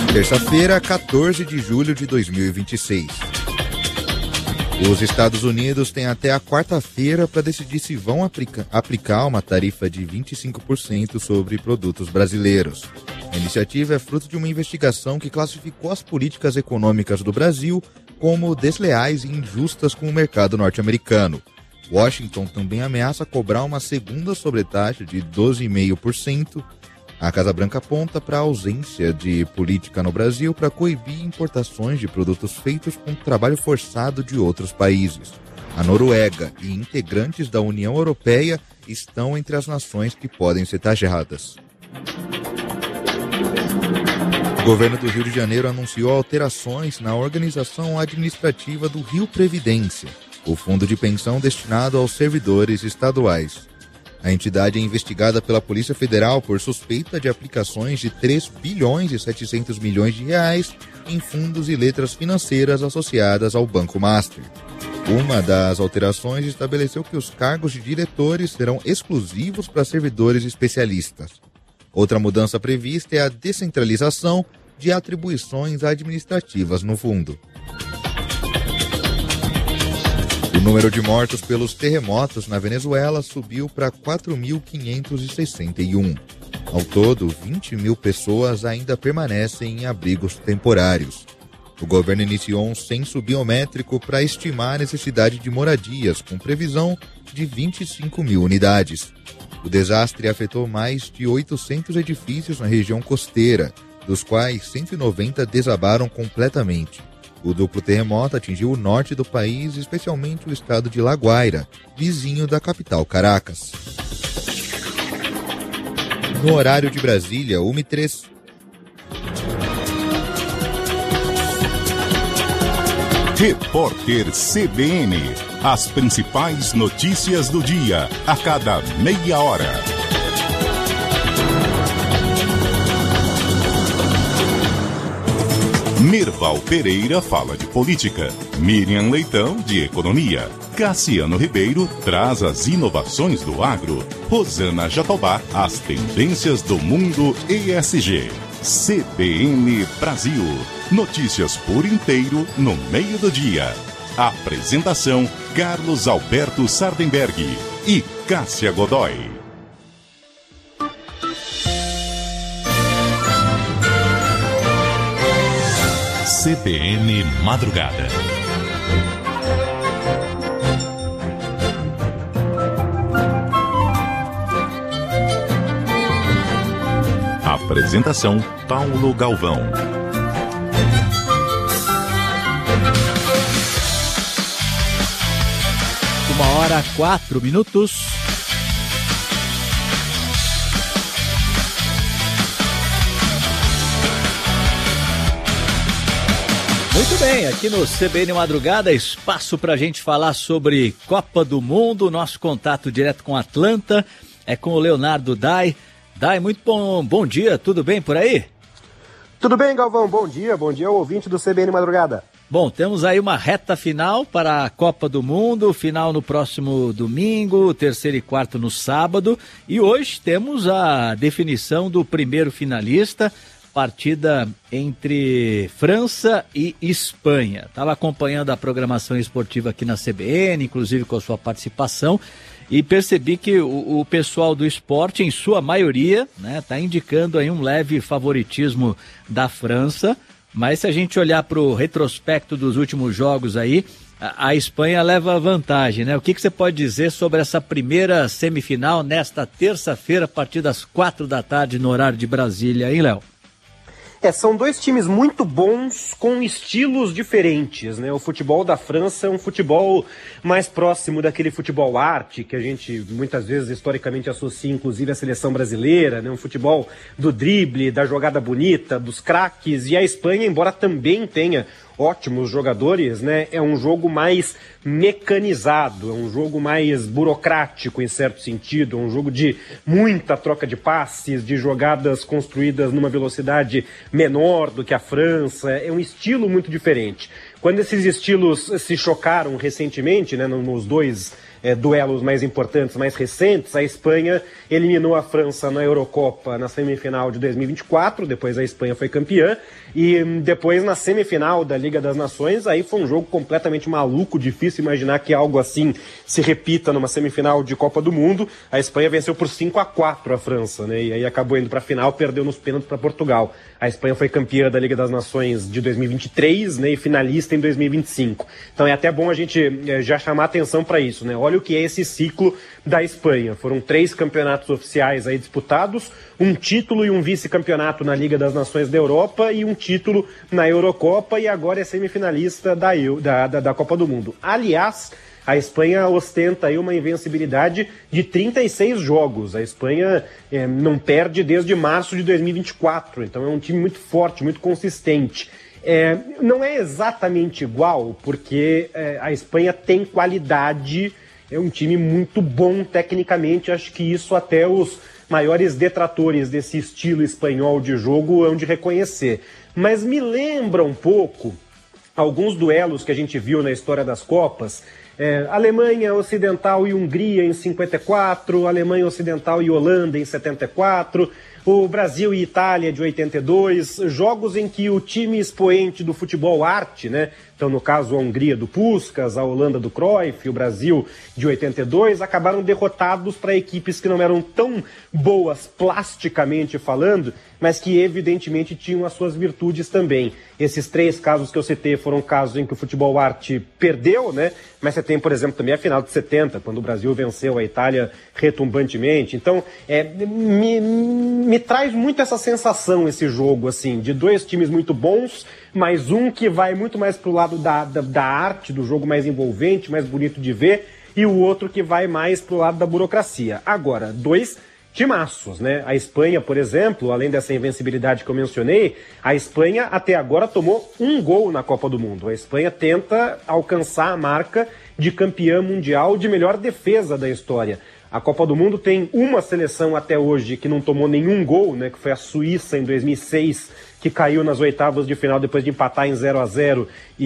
Terça-feira, 14 de julho de 2026. Os Estados Unidos têm até a quarta-feira para decidir se vão aplicar uma tarifa de 25% sobre produtos brasileiros. A iniciativa é fruto de uma investigação que classificou as políticas econômicas do Brasil como desleais e injustas com o mercado norte-americano. Washington também ameaça cobrar uma segunda sobretaxa de 12,5%. A Casa Branca aponta para a ausência de política no Brasil para coibir importações de produtos feitos com trabalho forçado de outros países. A Noruega e integrantes da União Europeia estão entre as nações que podem ser taxadas. O governo do Rio de Janeiro anunciou alterações na organização administrativa do Rio Previdência, o fundo de pensão destinado aos servidores estaduais. A entidade é investigada pela Polícia Federal por suspeita de aplicações de 3 bilhões e 700 milhões de reais em fundos e letras financeiras associadas ao Banco Master. Uma das alterações estabeleceu que os cargos de diretores serão exclusivos para servidores especialistas. Outra mudança prevista é a descentralização de atribuições administrativas no fundo. O número de mortos pelos terremotos na Venezuela subiu para 4.561. Ao todo, 20 mil pessoas ainda permanecem em abrigos temporários. O governo iniciou um censo biométrico para estimar a necessidade de moradias, com previsão de 25 mil unidades. O desastre afetou mais de 800 edifícios na região costeira, dos quais 190 desabaram completamente. O duplo terremoto atingiu o norte do país, especialmente o estado de La Guaira, vizinho da capital Caracas. No horário de Brasília, 1h03. Repórter CBN. As principais notícias do dia, a cada meia hora. Mirval Pereira fala de política, Miriam Leitão de economia, Cassiano Ribeiro traz as inovações do agro, Rosana Jatobá as tendências do mundo ESG. CBN Brasil, notícias por inteiro no meio do dia. Apresentação Carlos Alberto Sardenberg e Cássia Godoy. CBN Madrugada. Apresentação Paulo Galvão. 1h04. Muito bem, aqui no CBN Madrugada, espaço para a gente falar sobre Copa do Mundo. Nosso contato direto com Atlanta é com o Leonardo Dai. Dai, muito bom dia, tudo bem por aí? Tudo bem, Galvão, bom dia ao ouvinte do CBN Madrugada. Bom, temos aí uma reta final para a Copa do Mundo, final no próximo domingo, terceiro e quarto no sábado. E hoje temos a definição do primeiro finalista, partida entre França e Espanha. Estava acompanhando a programação esportiva aqui na CBN, inclusive com a sua participação, e percebi que o pessoal do esporte, em sua maioria, está indicando aí um leve favoritismo da França, mas se a gente olhar para o retrospecto dos últimos jogos aí, a Espanha leva vantagem, né? O que você pode dizer sobre essa primeira semifinal nesta terça-feira, a partir das 4h no horário de Brasília, hein, Léo? São dois times muito bons com estilos diferentes, né? O futebol da França é um futebol mais próximo daquele futebol arte que a gente muitas vezes historicamente associa inclusive à seleção brasileira, né? Um futebol do drible, da jogada bonita, dos craques. E a Espanha, embora também tenha ótimos jogadores, né? É um jogo mais mecanizado, é um jogo mais burocrático em certo sentido, é um jogo de muita troca de passes, de jogadas construídas numa velocidade menor do que a França, é um estilo muito diferente. Quando esses estilos se chocaram recentemente, né, nos dois duelos mais importantes, mais recentes. A Espanha eliminou a França na Eurocopa na semifinal de 2024, depois a Espanha foi campeã, e depois na semifinal da Liga das Nações, aí foi um jogo completamente maluco, difícil imaginar que algo assim se repita numa semifinal de Copa do Mundo. A Espanha venceu por 5-4 a França, né? E aí acabou indo para a final, perdeu nos pênaltis para Portugal. A Espanha foi campeã da Liga das Nações de 2023, né, e finalista em 2025. Então é até bom a gente já chamar atenção para isso, né? Olha o que é esse ciclo da Espanha. Foram 3 campeonatos oficiais aí disputados, um título e um vice-campeonato na Liga das Nações da Europa e um título na Eurocopa, e agora é semifinalista da Copa do Mundo. Aliás, a Espanha ostenta aí uma invencibilidade de 36 jogos. A Espanha não perde desde março de 2024, então é um time muito forte, muito consistente. Não é exatamente igual, porque a Espanha tem qualidade, é um time muito bom tecnicamente. Acho que isso até os maiores detratores desse estilo espanhol de jogo hão de reconhecer. Mas me lembra um pouco alguns duelos que a gente viu na história das Copas. Alemanha Ocidental e Hungria em 54, Alemanha Ocidental e Holanda em 74, o Brasil e Itália de 82, jogos em que o time expoente do futebol arte, né? Então, no caso, a Hungria do Puskás, a Holanda do Cruyff, o Brasil de 82, acabaram derrotados para equipes que não eram tão boas plasticamente falando, mas que evidentemente tinham as suas virtudes também. Esses 3 casos que eu citei foram casos em que o futebol arte perdeu, né? Mas você tem, por exemplo, também a final de 70, quando o Brasil venceu a Itália retumbantemente. Então, me traz muito essa sensação, esse jogo, assim, de 2 times muito bons, mas um que vai muito mais pro lado da arte, do jogo mais envolvente, mais bonito de ver, e o outro que vai mais pro lado da burocracia. Agora, 2 timaços, né? A Espanha, por exemplo, além dessa invencibilidade que eu mencionei, a Espanha até agora tomou 1 gol na Copa do Mundo. A Espanha tenta alcançar a marca de campeã mundial de melhor defesa da história. A Copa do Mundo tem uma seleção até hoje que não tomou nenhum gol, né? Que foi a Suíça em 2006, que caiu nas oitavas de final depois de empatar em 0-0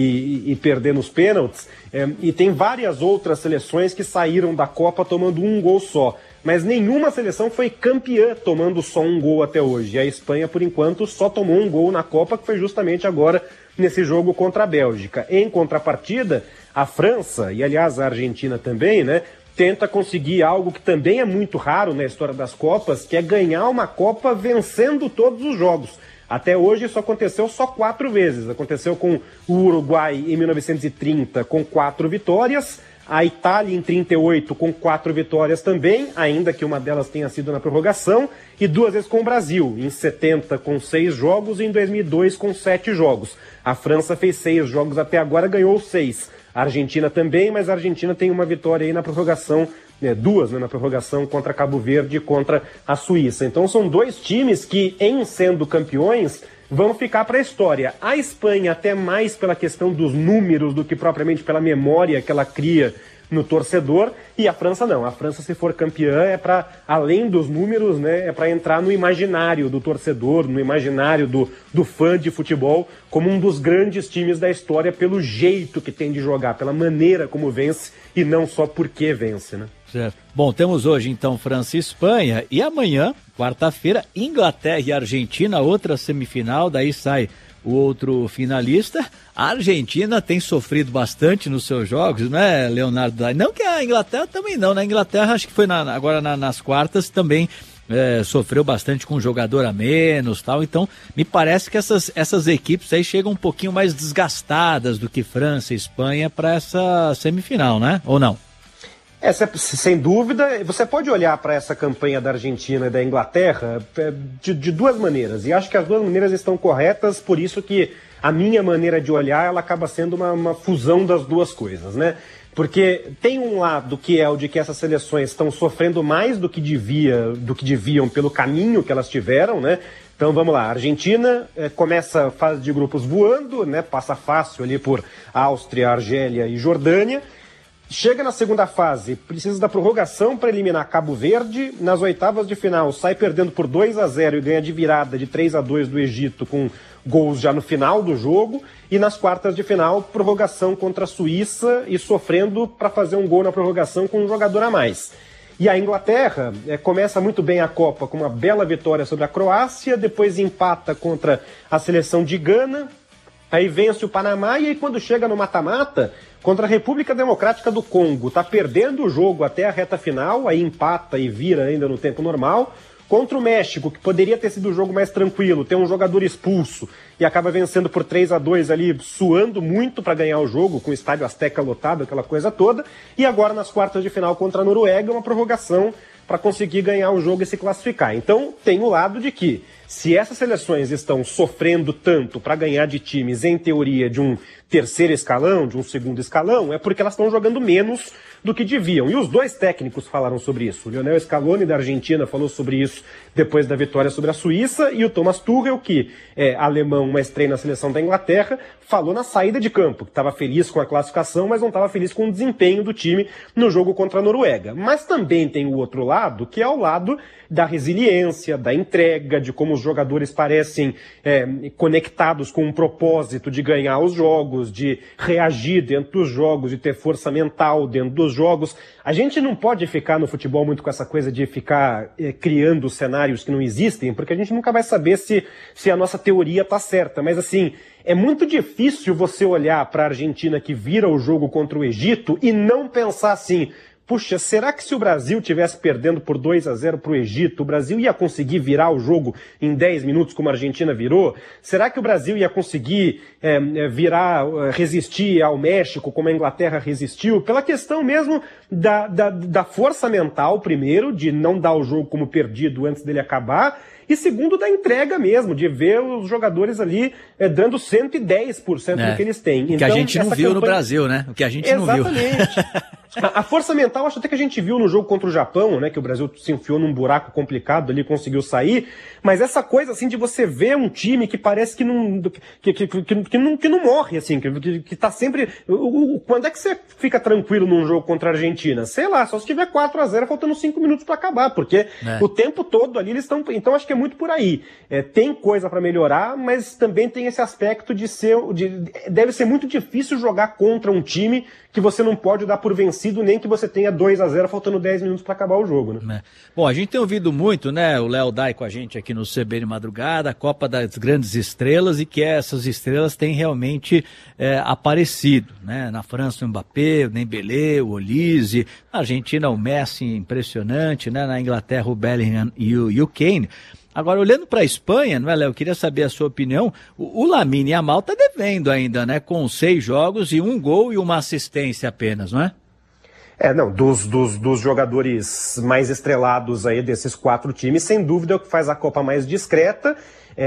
e perder nos pênaltis. E tem várias outras seleções que saíram da Copa tomando 1 gol só. Mas nenhuma seleção foi campeã tomando só 1 gol até hoje. E a Espanha, por enquanto, só tomou 1 gol na Copa, que foi justamente agora nesse jogo contra a Bélgica. Em contrapartida, a França, e aliás a Argentina também, né, tenta conseguir algo que também é muito raro na história das Copas, que é ganhar uma Copa vencendo todos os jogos. Até hoje isso aconteceu só 4 vezes. Aconteceu com o Uruguai em 1930 com 4 vitórias, a Itália em 38 com 4 vitórias também, ainda que uma delas tenha sido na prorrogação, e 2 vezes com o Brasil, em 70 com 6 jogos e em 2002 com 7 jogos. A França fez 6 jogos até agora, ganhou 6. A Argentina também, mas a Argentina tem uma vitória aí na prorrogação, 2, né, na prorrogação contra Cabo Verde e contra a Suíça. Então são 2 times que, em sendo campeões, vão ficar para a história. A Espanha até mais pela questão dos números do que propriamente pela memória que ela cria no torcedor, e a França não. A França, se for campeã, é para, além dos números, né, é para entrar no imaginário do torcedor, no imaginário do fã de futebol, como um dos grandes times da história, pelo jeito que tem de jogar, pela maneira como vence, e não só porque vence, né? Certo. Bom, temos hoje então França e Espanha, e amanhã, quarta-feira, Inglaterra e Argentina, outra semifinal, daí sai o outro finalista. A Argentina tem sofrido bastante nos seus jogos, né, Leonardo? Não que a Inglaterra também não, né? A Inglaterra acho que foi agora nas quartas também sofreu bastante com um jogador a menos, tal. Então me parece que essas equipes aí chegam um pouquinho mais desgastadas do que França e Espanha para essa semifinal, né? Ou não? Sem dúvida. Você pode olhar para essa campanha da Argentina e da Inglaterra de 2 maneiras, e acho que as 2 maneiras estão corretas, por isso que a minha maneira de olhar, ela acaba sendo uma fusão das 2 coisas, né? Porque tem um lado que é o de que essas seleções estão sofrendo mais do que deviam pelo caminho que elas tiveram, né? Então vamos lá, a Argentina começa a fase de grupos voando, né? Passa fácil ali por Áustria, Argélia e Jordânia. Chega na segunda fase, precisa da prorrogação para eliminar Cabo Verde. Nas oitavas de final, sai perdendo por 2-0 e ganha de virada de 3-2 do Egito com gols já no final do jogo, e nas quartas de final, prorrogação contra a Suíça e sofrendo para fazer um gol na prorrogação com um jogador a mais. E a Inglaterra começa muito bem a Copa com uma bela vitória sobre a Croácia, depois empata contra a seleção de Gana, aí vence o Panamá e aí quando chega no mata-mata, contra a República Democrática do Congo, está perdendo o jogo até a reta final, aí empata e vira ainda no tempo normal, contra o México, que poderia ter sido o jogo mais tranquilo, tem um jogador expulso e acaba vencendo por 3-2 ali, suando muito para ganhar o jogo, com o estádio Azteca lotado, aquela coisa toda, e agora nas quartas de final contra a Noruega, uma prorrogação para conseguir ganhar o jogo e se classificar. Então tem o lado de que, se essas seleções estão sofrendo tanto para ganhar de times, em teoria, de um terceiro escalão, de um segundo escalão, é porque elas estão jogando menos do que deviam. E os dois técnicos falaram sobre isso. O Lionel Scaloni, da Argentina, falou sobre isso depois da vitória sobre a Suíça, e o Thomas Tuchel, que é alemão, mas treina a seleção da Inglaterra, falou na saída de campo, que estava feliz com a classificação, mas não estava feliz com o desempenho do time no jogo contra a Noruega. Mas também tem o outro lado, que é o lado da resiliência, da entrega, de como os jogadores parecem conectados com um propósito de ganhar os jogos, de reagir dentro dos jogos, de ter força mental dentro dos jogos. A gente não pode ficar no futebol muito com essa coisa de ficar criando cenários que não existem, porque a gente nunca vai saber se a nossa teoria está certa. Mas assim, é muito difícil você olhar para a Argentina que vira o jogo contra o Egito e não pensar assim: puxa, será que se o Brasil estivesse perdendo por 2-0 para o Egito, o Brasil ia conseguir virar o jogo em 10 minutos como a Argentina virou? Será que o Brasil ia conseguir resistir ao México como a Inglaterra resistiu? Pela questão mesmo da força mental, primeiro, de não dar o jogo como perdido antes dele acabar, e segundo, da entrega mesmo, de ver os jogadores ali dando 110% do que eles têm. O que a gente não viu no Brasil, né? O que a gente não viu. Exatamente. A força mental, acho até que a gente viu no jogo contra o Japão, né? Que o Brasil se enfiou num buraco complicado ali, conseguiu sair. Mas essa coisa, assim, de você ver um time que parece que não morre, assim, que tá sempre... Quando é que você fica tranquilo num jogo contra a Argentina? Sei lá, só se tiver 4-0 faltando 5 minutos para acabar, porque o tempo todo ali eles estão... Então acho que é muito por aí. Tem coisa para melhorar, mas também tem esse aspecto deve ser muito difícil jogar contra um time que você não pode dar por vencido, nem que você tenha 2-0 faltando 10 minutos para acabar o jogo, né? Bom, a gente tem ouvido muito, né, o Léo Dai com a gente aqui no CBN Madrugada, a Copa das Grandes Estrelas, e que essas estrelas têm realmente aparecido, né? Na França o Mbappé, o Dembélé, o Olise, na Argentina o Messi, impressionante, né? Na Inglaterra o Bellingham e o Kane. Agora, olhando para a Espanha, não é, Léo? Eu queria saber a sua opinião. O Lamine Yamal está devendo ainda, né? Com 6 jogos e 1 gol e uma assistência apenas, não é? Não, dos jogadores mais estrelados aí desses 4 times, sem dúvida é o que faz a Copa mais discreta.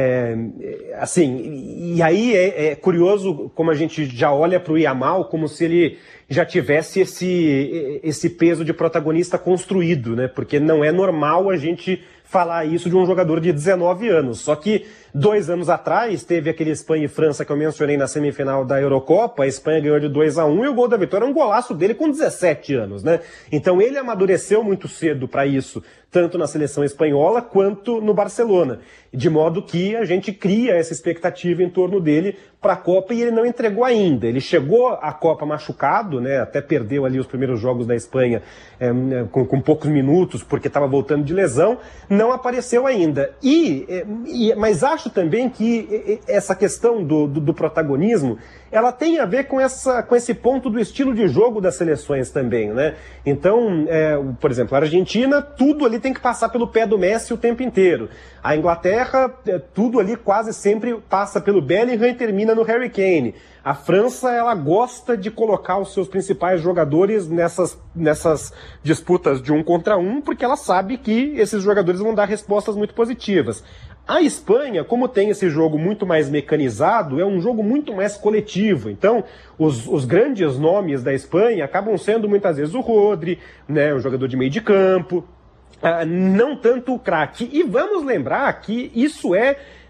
Assim, e aí é curioso como a gente já olha para o Yamal como se ele já tivesse esse peso de protagonista construído, né? Porque não é normal a gente falar isso de um jogador de 19 anos. Só que 2 anos atrás teve aquele Espanha e França que eu mencionei na semifinal da Eurocopa. A Espanha ganhou de 2-1 e o gol da vitória é um golaço dele com 17 anos, né? Então ele amadureceu muito cedo para isso, tanto na seleção espanhola quanto no Barcelona. De modo que a gente cria essa expectativa em torno dele para a Copa e ele não entregou ainda. Ele chegou à Copa machucado, né? Até perdeu ali os primeiros jogos da Espanha com poucos minutos porque estava voltando de lesão. Não apareceu ainda. Mas acho também que essa questão do protagonismo, ela tem a ver com esse ponto do estilo de jogo das seleções também, né? Então, por exemplo, a Argentina, tudo ali tem que passar pelo pé do Messi o tempo inteiro. A Inglaterra, tudo ali quase sempre passa pelo Bellingham e termina no Harry Kane. A França, ela gosta de colocar os seus principais jogadores nessas disputas de 1 contra 1, porque ela sabe que esses jogadores vão dar respostas muito positivas. A Espanha, como tem esse jogo muito mais mecanizado, é um jogo muito mais coletivo. Então, os grandes nomes da Espanha acabam sendo muitas vezes o Rodri, né, um jogador de meio de campo, não tanto o craque. E vamos lembrar que isso é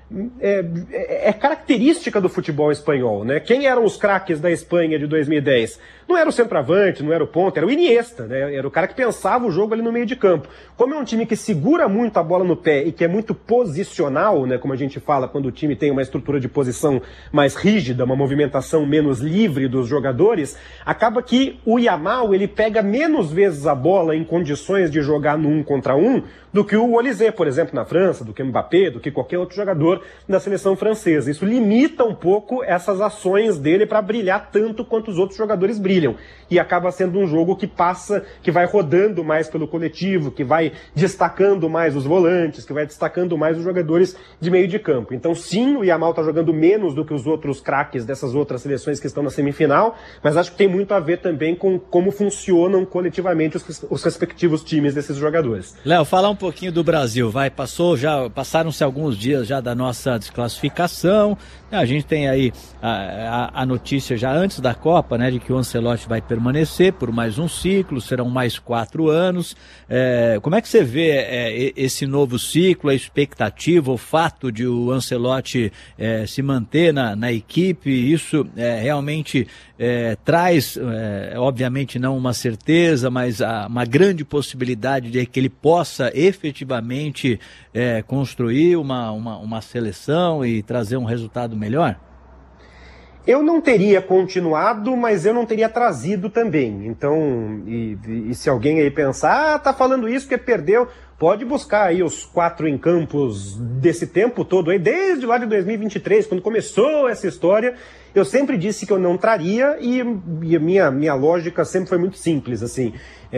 é característica do futebol espanhol, né? Quem eram os craques da Espanha de 2010? Não era o centroavante, não era o ponta, era o Iniesta, né? Era o cara que pensava o jogo ali no meio de campo. Como é um time que segura muito a bola no pé e que é muito posicional, né? Como a gente fala quando o time tem uma estrutura de posição mais rígida, uma movimentação menos livre dos jogadores, acaba que o Yamal, ele pega menos vezes a bola em condições de jogar no 1 contra 1 do que o Olise, por exemplo, na França, do que o Mbappé, do que qualquer outro jogador da seleção francesa. Isso limita um pouco essas ações dele para brilhar tanto quanto os outros jogadores brilham. E acaba sendo um jogo que vai rodando mais pelo coletivo, que vai destacando mais os volantes, que vai destacando mais os jogadores de meio de campo. Então sim, o Yamal está jogando menos do que os outros craques dessas outras seleções que estão na semifinal, mas acho que tem muito a ver também com como funcionam coletivamente os respectivos times desses jogadores. Léo, falar um pouquinho do Brasil, passaram-se alguns dias já da nossa desclassificação, a gente tem aí a notícia já antes da Copa, né, de que o Ancelotti vai permanecer por mais um ciclo, serão mais 4 anos. Como é que você vê esse novo ciclo, a expectativa, o fato de o Ancelotti se manter na equipe? Isso realmente traz, obviamente não uma certeza, mas uma grande possibilidade de que ele possa efetivamente construir uma seleção e trazer um resultado melhor? Eu não teria continuado, mas eu não teria trazido também. Então, e se alguém aí pensar, tá falando isso porque perdeu, pode buscar aí os 4 em campos desse tempo todo aí, desde lá de 2023, quando começou essa história. Eu sempre disse que eu não traria e a minha lógica sempre foi muito simples, assim.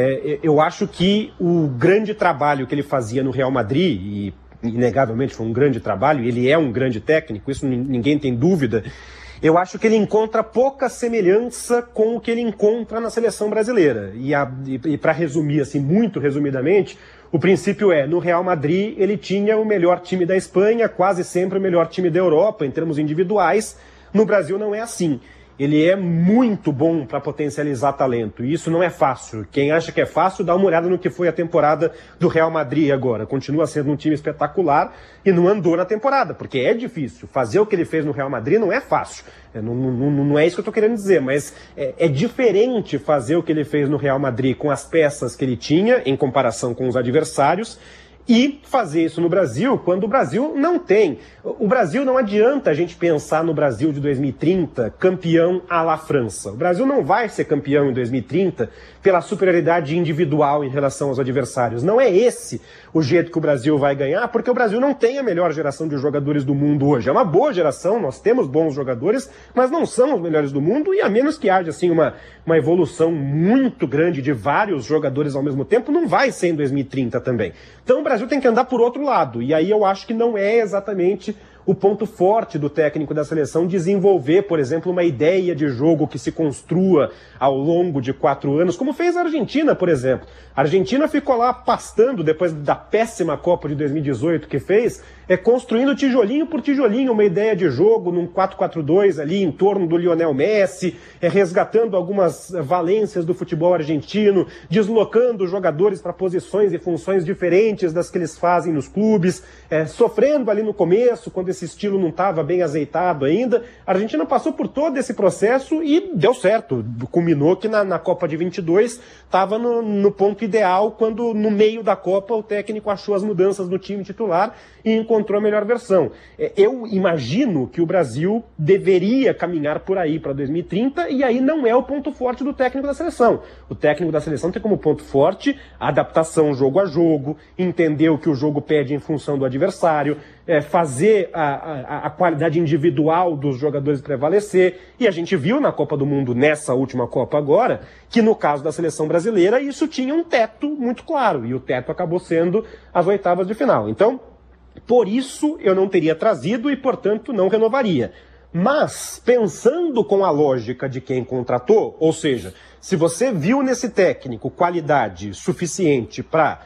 Eu acho que o grande trabalho que ele fazia no Real Madrid, e inegavelmente foi um grande trabalho, ele é um grande técnico, isso ninguém tem dúvida. Eu acho que ele encontra pouca semelhança com o que ele encontra na seleção brasileira. E para resumir, assim, muito resumidamente, o princípio no Real Madrid ele tinha o melhor time da Espanha, quase sempre o melhor time da Europa, em termos individuais. No Brasil não é assim. Ele é muito bom para potencializar talento, e isso não é fácil. Quem acha que é fácil, dá uma olhada no que foi a temporada do Real Madrid agora. Continua sendo um time espetacular e não andou na temporada, porque é difícil. Fazer o que ele fez no Real Madrid não é fácil. Não é isso que eu estou querendo dizer, mas é diferente fazer o que ele fez no Real Madrid com as peças que ele tinha, em comparação com os adversários, e fazer isso no Brasil, quando o Brasil não tem. O Brasil, não adianta a gente pensar no Brasil de 2030 campeão à la França. O Brasil não vai ser campeão em 2030 pela superioridade individual em relação aos adversários. Não é esse o jeito que o Brasil vai ganhar, porque o Brasil não tem a melhor geração de jogadores do mundo hoje. É uma boa geração, nós temos bons jogadores, mas não são os melhores do mundo, e a menos que haja assim, uma evolução muito grande de vários jogadores ao mesmo tempo, não vai ser em 2030 também. Então o Brasil tem que andar por outro lado, e aí eu acho que não é exatamente o ponto forte do técnico da seleção desenvolver, por exemplo, uma ideia de jogo que se construa ao longo de 4 anos, como fez a Argentina, por exemplo. A Argentina ficou lá pastando, depois da péssima Copa de 2018 que fez, construindo tijolinho por tijolinho uma ideia de jogo num 4-4-2 ali em torno do Lionel Messi, resgatando algumas valências do futebol argentino, deslocando jogadores para posições e funções diferentes das que eles fazem nos clubes, sofrendo ali no começo, quando esse estilo não estava bem azeitado ainda. A Argentina passou por todo esse processo e deu certo. Culminou que na Copa de 22 estava no ponto ideal, quando no meio da Copa o técnico achou as mudanças no time titular e encontrou a melhor versão. Eu imagino que o Brasil deveria caminhar por aí para 2030, e aí não é o ponto forte do técnico da seleção. O técnico da seleção tem como ponto forte a adaptação jogo a jogo, entender o que o jogo pede em função do adversário, fazer a qualidade individual dos jogadores prevalecer. E a gente viu na Copa do Mundo, nessa última Copa agora, que no caso da seleção brasileira isso tinha um teto muito claro, e o teto acabou sendo as oitavas de final. Então, por isso eu não teria trazido e, portanto, não renovaria. Mas, pensando com a lógica de quem contratou, ou seja, se você viu nesse técnico qualidade suficiente para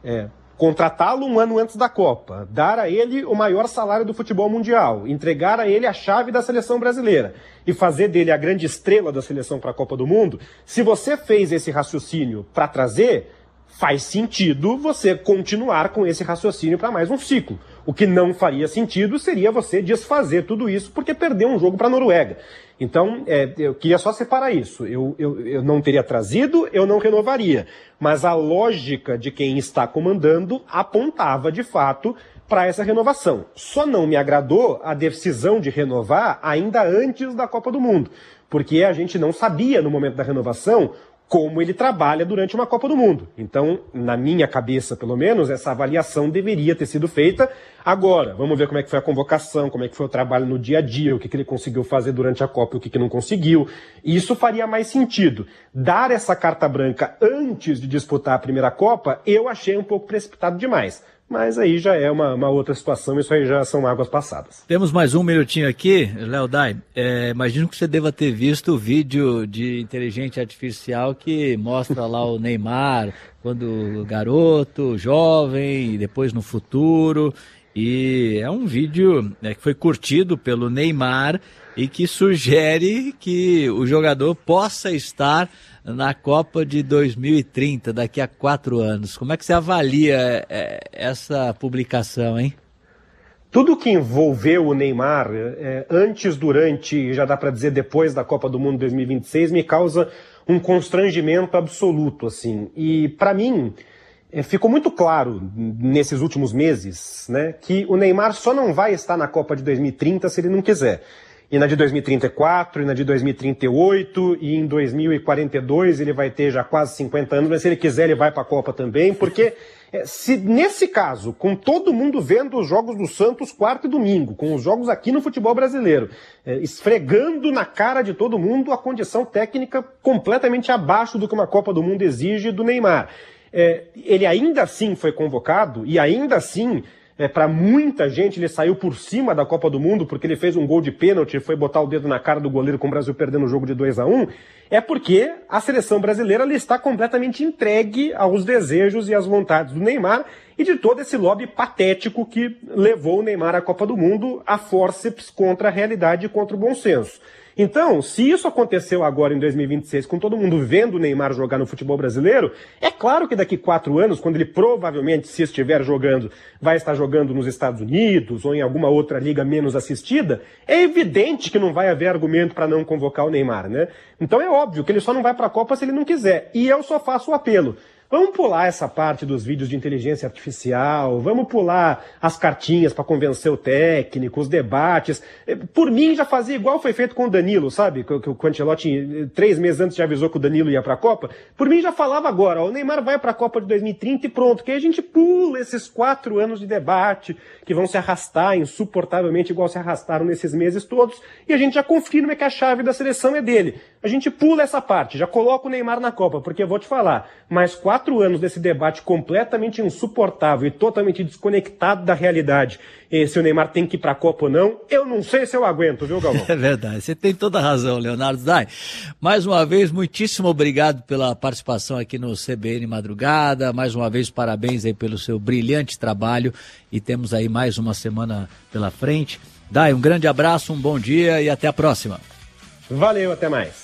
contratá-lo um ano antes da Copa, dar a ele o maior salário do futebol mundial, entregar a ele a chave da seleção brasileira e fazer dele a grande estrela da seleção para a Copa do Mundo, se você fez esse raciocínio para trazer, faz sentido você continuar com esse raciocínio para mais um ciclo. O que não faria sentido seria você desfazer tudo isso porque perdeu um jogo para a Noruega. Então, eu queria só separar isso. Eu não teria trazido, eu não renovaria. Mas a lógica de quem está comandando apontava, de fato, para essa renovação. Só não me agradou a decisão de renovar ainda antes da Copa do Mundo, porque a gente não sabia, no momento da renovação, como ele trabalha durante uma Copa do Mundo. Então, na minha cabeça, pelo menos, essa avaliação deveria ter sido feita agora. Vamos ver como é que foi a convocação, como é que foi o trabalho no dia a dia, o que ele conseguiu fazer durante a Copa e o que não conseguiu. Isso faria mais sentido. Dar essa carta branca antes de disputar a primeira Copa, eu achei um pouco precipitado demais. Mas aí já é uma outra situação, isso aí já são águas passadas. Temos mais um minutinho aqui, Léo Dai. Imagino que você deva ter visto o vídeo de inteligência artificial que mostra lá o Neymar, quando garoto, jovem, e depois no futuro. E é um vídeo que foi curtido pelo Neymar e que sugere que o jogador possa estar na Copa de 2030, daqui a 4 anos. Como é que você avalia essa publicação, hein? Tudo que envolveu o Neymar, antes, durante e já dá para dizer depois da Copa do Mundo 2026, me causa um constrangimento absoluto, assim. E para mim, ficou muito claro nesses últimos meses, né, que o Neymar só não vai estar na Copa de 2030 se ele não quiser. E na de 2034, e na de 2038, e em 2042 ele vai ter já quase 50 anos, mas se ele quiser ele vai para a Copa também, porque se nesse caso, com todo mundo vendo os jogos do Santos quarto e domingo, com os jogos aqui no futebol brasileiro, esfregando na cara de todo mundo a condição técnica completamente abaixo do que uma Copa do Mundo exige do Neymar, ele ainda assim foi convocado e ainda assim... para muita gente ele saiu por cima da Copa do Mundo porque ele fez um gol de pênalti e foi botar o dedo na cara do goleiro com o Brasil perdendo o jogo de 2-1, é porque a seleção brasileira ela está completamente entregue aos desejos e às vontades do Neymar e de todo esse lobby patético que levou o Neymar à Copa do Mundo a fórceps contra a realidade e contra o bom senso. Então, se isso aconteceu agora em 2026, com todo mundo vendo o Neymar jogar no futebol brasileiro, é claro que daqui 4 anos, quando ele provavelmente, se estiver jogando, vai estar jogando nos Estados Unidos ou em alguma outra liga menos assistida, é evidente que não vai haver argumento para não convocar o Neymar, né? Então é óbvio que ele só não vai para a Copa se ele não quiser. E eu só faço o apelo. Vamos pular essa parte dos vídeos de inteligência artificial, vamos pular as cartinhas para convencer o técnico, os debates. Por mim, já fazia igual foi feito com o Danilo, sabe? Que o Ancelotti, 3 meses antes, já avisou que o Danilo ia para a Copa. Por mim, já falava agora, ó, o Neymar vai para a Copa de 2030 e pronto. Que aí a gente pula esses 4 anos de debate que vão se arrastar insuportavelmente, igual se arrastaram nesses meses todos, e a gente já confirma que a chave da seleção é dele. A gente pula essa parte, já coloca o Neymar na Copa, porque eu vou te falar, mais 4 anos desse debate completamente insuportável e totalmente desconectado da realidade, se o Neymar tem que ir para a Copa ou não, eu não sei se eu aguento, viu, Galvão? É verdade, você tem toda a razão, Leonardo Dai. Mais uma vez, muitíssimo obrigado pela participação aqui no CBN Madrugada, mais uma vez parabéns aí pelo seu brilhante trabalho e temos aí mais uma semana pela frente. Dai, um grande abraço, um bom dia e até a próxima. Valeu, até mais.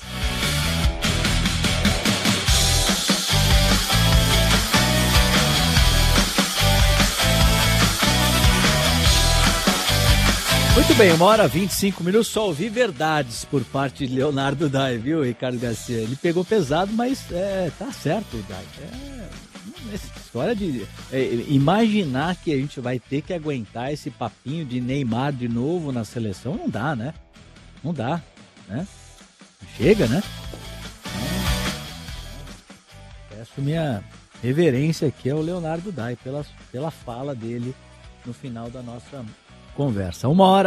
Muito bem, 1h25, só ouvi verdades por parte de Leonardo Dai, viu, Ricardo Garcia? Ele pegou pesado, mas tá certo, Dai. Essa história de imaginar que a gente vai ter que aguentar esse papinho de Neymar de novo na seleção, não dá, né? Não dá, né? Chega, né? Peço minha reverência aqui ao Leonardo Dai pela fala dele no final da nossa conversa.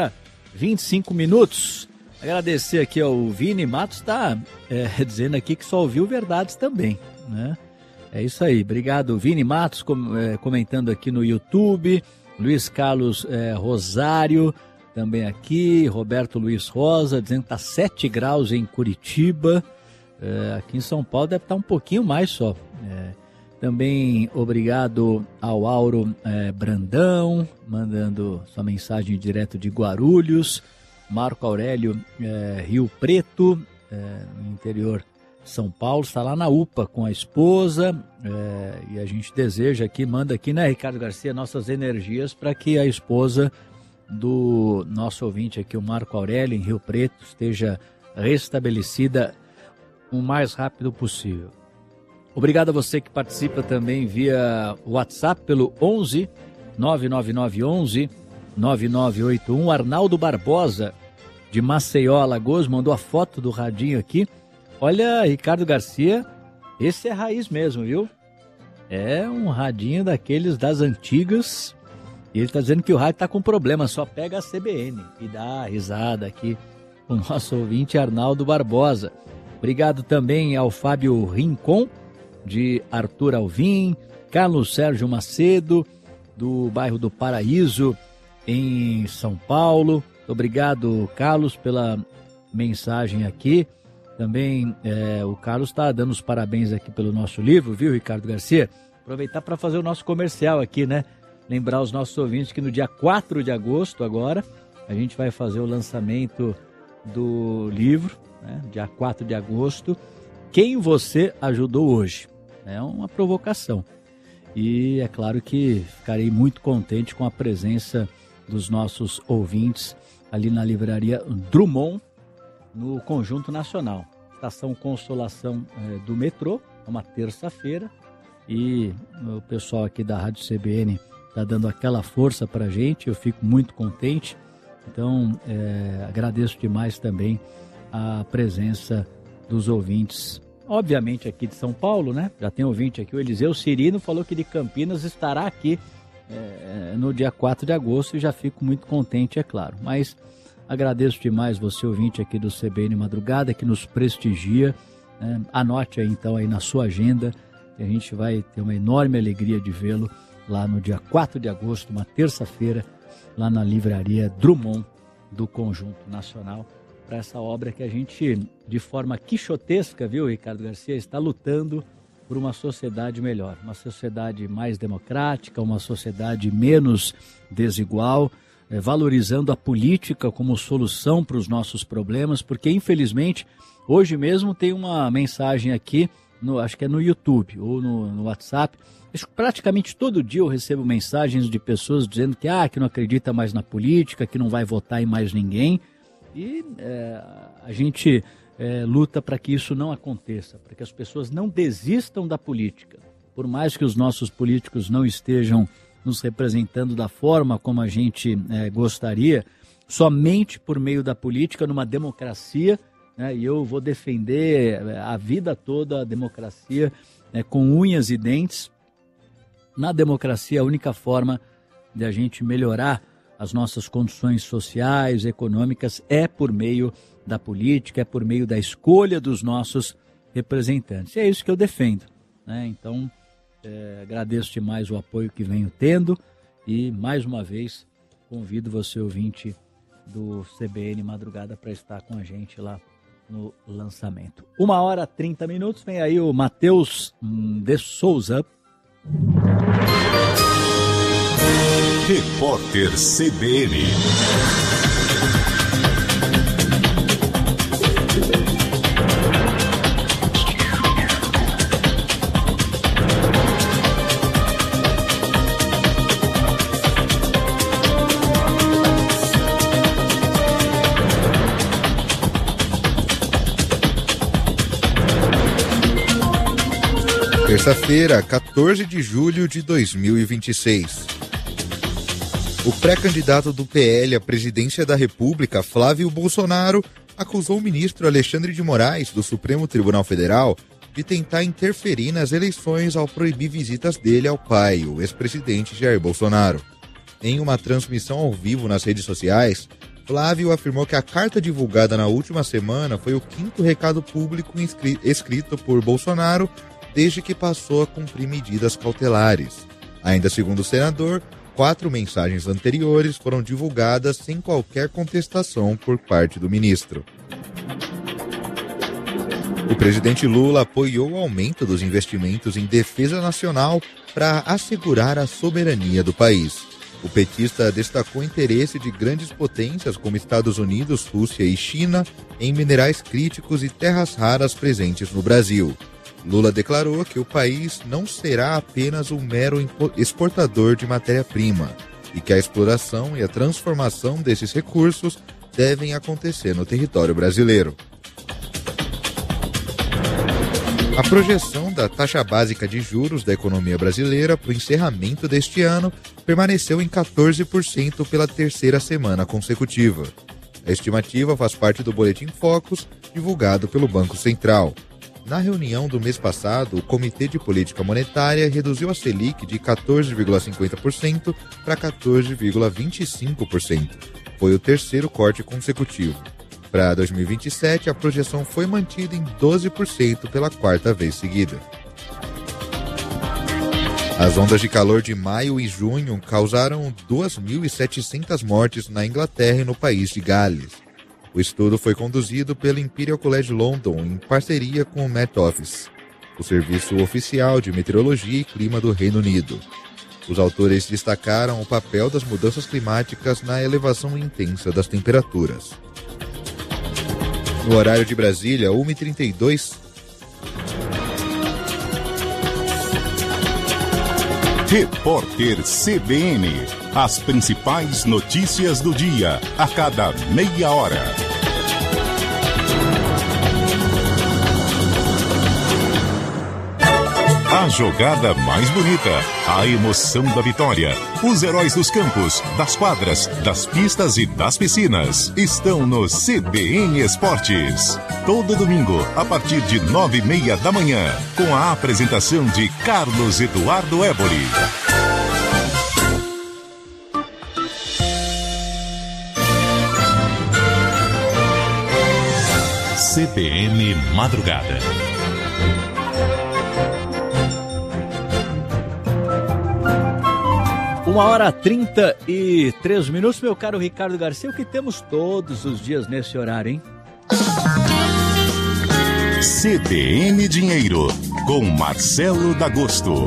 1h25. Agradecer aqui ao Vini Matos, tá dizendo aqui que só ouviu verdades também, né? É isso aí. Obrigado, Vini Matos, comentando aqui no YouTube. Luiz Carlos Rosário também aqui. Roberto Luiz Rosa dizendo que está 7 graus em Curitiba. Aqui em São Paulo deve estar um pouquinho mais só. Também obrigado ao Auro Brandão, mandando sua mensagem direto de Guarulhos. Marco Aurélio, Rio Preto, no interior São Paulo, está lá na UPA com a esposa, e a gente deseja aqui, manda aqui, né, Ricardo Garcia, nossas energias para que a esposa do nosso ouvinte aqui, o Marco Aurélio, em Rio Preto, esteja restabelecida o mais rápido possível. Obrigado a você que participa também via WhatsApp pelo 11 99911 9981. Arnaldo Barbosa, de Maceió, Alagoas, mandou a foto do radinho aqui. Olha, Ricardo Garcia, esse é raiz mesmo, viu? É um radinho daqueles das antigas. E ele está dizendo que o rádio está com problema, só pega a CBN. E dá risada aqui o nosso ouvinte Arnaldo Barbosa. Obrigado também ao Fábio Rincon, de Arthur Alvim, Carlos Sérgio Macedo, do bairro do Paraíso, em São Paulo. Obrigado, Carlos, pela mensagem aqui. Também o Carlos está dando os parabéns aqui pelo nosso livro, viu, Ricardo Garcia? Aproveitar para fazer o nosso comercial aqui, né? Lembrar os nossos ouvintes que no dia 4 de agosto agora, a gente vai fazer o lançamento do livro, né? Dia 4 de agosto. Quem você ajudou hoje? É uma provocação. E é claro que ficarei muito contente com a presença dos nossos ouvintes ali na livraria Drummond, no Conjunto Nacional. Estação Consolação do metrô, é uma terça-feira, e o pessoal aqui da Rádio CBN está dando aquela força para a gente, eu fico muito contente. Então, agradeço demais também a presença dos ouvintes, obviamente aqui de São Paulo, né? Já tem ouvinte aqui, o Eliseu Cirino falou que de Campinas estará aqui no dia 4 de agosto e já fico muito contente, é claro. Mas agradeço demais você, ouvinte aqui do CBN Madrugada, que nos prestigia. Anote aí então aí na sua agenda, que a gente vai ter uma enorme alegria de vê-lo lá no dia 4 de agosto, uma terça-feira, lá na livraria Drummond do Conjunto Nacional, para essa obra que a gente, de forma quixotesca, viu, Ricardo Garcia, está lutando por uma sociedade melhor, uma sociedade mais democrática, uma sociedade menos desigual, valorizando a política como solução para os nossos problemas, porque infelizmente hoje mesmo tem uma mensagem aqui, acho que é no YouTube ou no WhatsApp, praticamente todo dia eu recebo mensagens de pessoas dizendo que não acredita mais na política, que não vai votar em mais ninguém, e a gente luta para que isso não aconteça, para que as pessoas não desistam da política, por mais que os nossos políticos não estejam nos representando da forma como a gente gostaria, somente por meio da política, numa democracia, né, e eu vou defender a vida toda a democracia com unhas e dentes. Na democracia, a única forma de a gente melhorar as nossas condições sociais, econômicas, é por meio da política, é por meio da escolha dos nossos representantes. E é isso que eu defendo, né? Então, agradeço demais o apoio que venho tendo e, mais uma vez, convido você, ouvinte do CBN Madrugada, para estar com a gente lá no lançamento. 1h30, vem aí o Matheus de Souza. Repórter CBN. Terça-feira, 14 de julho de 2026. O pré-candidato do PL à presidência da República, Flávio Bolsonaro, acusou o ministro Alexandre de Moraes, do Supremo Tribunal Federal, de tentar interferir nas eleições ao proibir visitas dele ao pai, o ex-presidente Jair Bolsonaro. Em uma transmissão ao vivo nas redes sociais, Flávio afirmou que a carta divulgada na última semana foi o 5º recado público escrito por Bolsonaro desde que passou a cumprir medidas cautelares. Ainda segundo o senador, 4 mensagens anteriores foram divulgadas sem qualquer contestação por parte do ministro. O presidente Lula apoiou o aumento dos investimentos em defesa nacional para assegurar a soberania do país. O petista destacou o interesse de grandes potências como Estados Unidos, Rússia e China em minerais críticos e terras raras presentes no Brasil. Lula declarou que o país não será apenas um mero exportador de matéria-prima e que a exploração e a transformação desses recursos devem acontecer no território brasileiro. A projeção da taxa básica de juros da economia brasileira para o encerramento deste ano permaneceu em 14% pela terceira semana consecutiva. A estimativa faz parte do Boletim Focus, divulgado pelo Banco Central. Na reunião do mês passado, o Comitê de Política Monetária reduziu a Selic de 14,50% para 14,25%. Foi o terceiro corte consecutivo. Para 2027, a projeção foi mantida em 12% pela quarta vez seguida. As ondas de calor de maio e junho causaram 2.700 mortes na Inglaterra e no país de Gales. O estudo foi conduzido pelo Imperial College London em parceria com o Met Office, o serviço oficial de meteorologia e clima do Reino Unido. Os autores destacaram o papel das mudanças climáticas na elevação intensa das temperaturas. No horário de Brasília, 1h32. Repórter CBN. As principais notícias do dia, a cada meia hora. A jogada mais bonita, a emoção da vitória. Os heróis dos campos, das quadras, das pistas e das piscinas estão no CBN Esportes. Todo domingo, a partir de 9h30 da manhã, com a apresentação de Carlos Eduardo Éboli. CBN Madrugada. Uma hora 33 minutos, meu caro Ricardo Garcia, o que temos todos os dias nesse horário, hein? CBN Dinheiro, com Marcelo D'Agosto.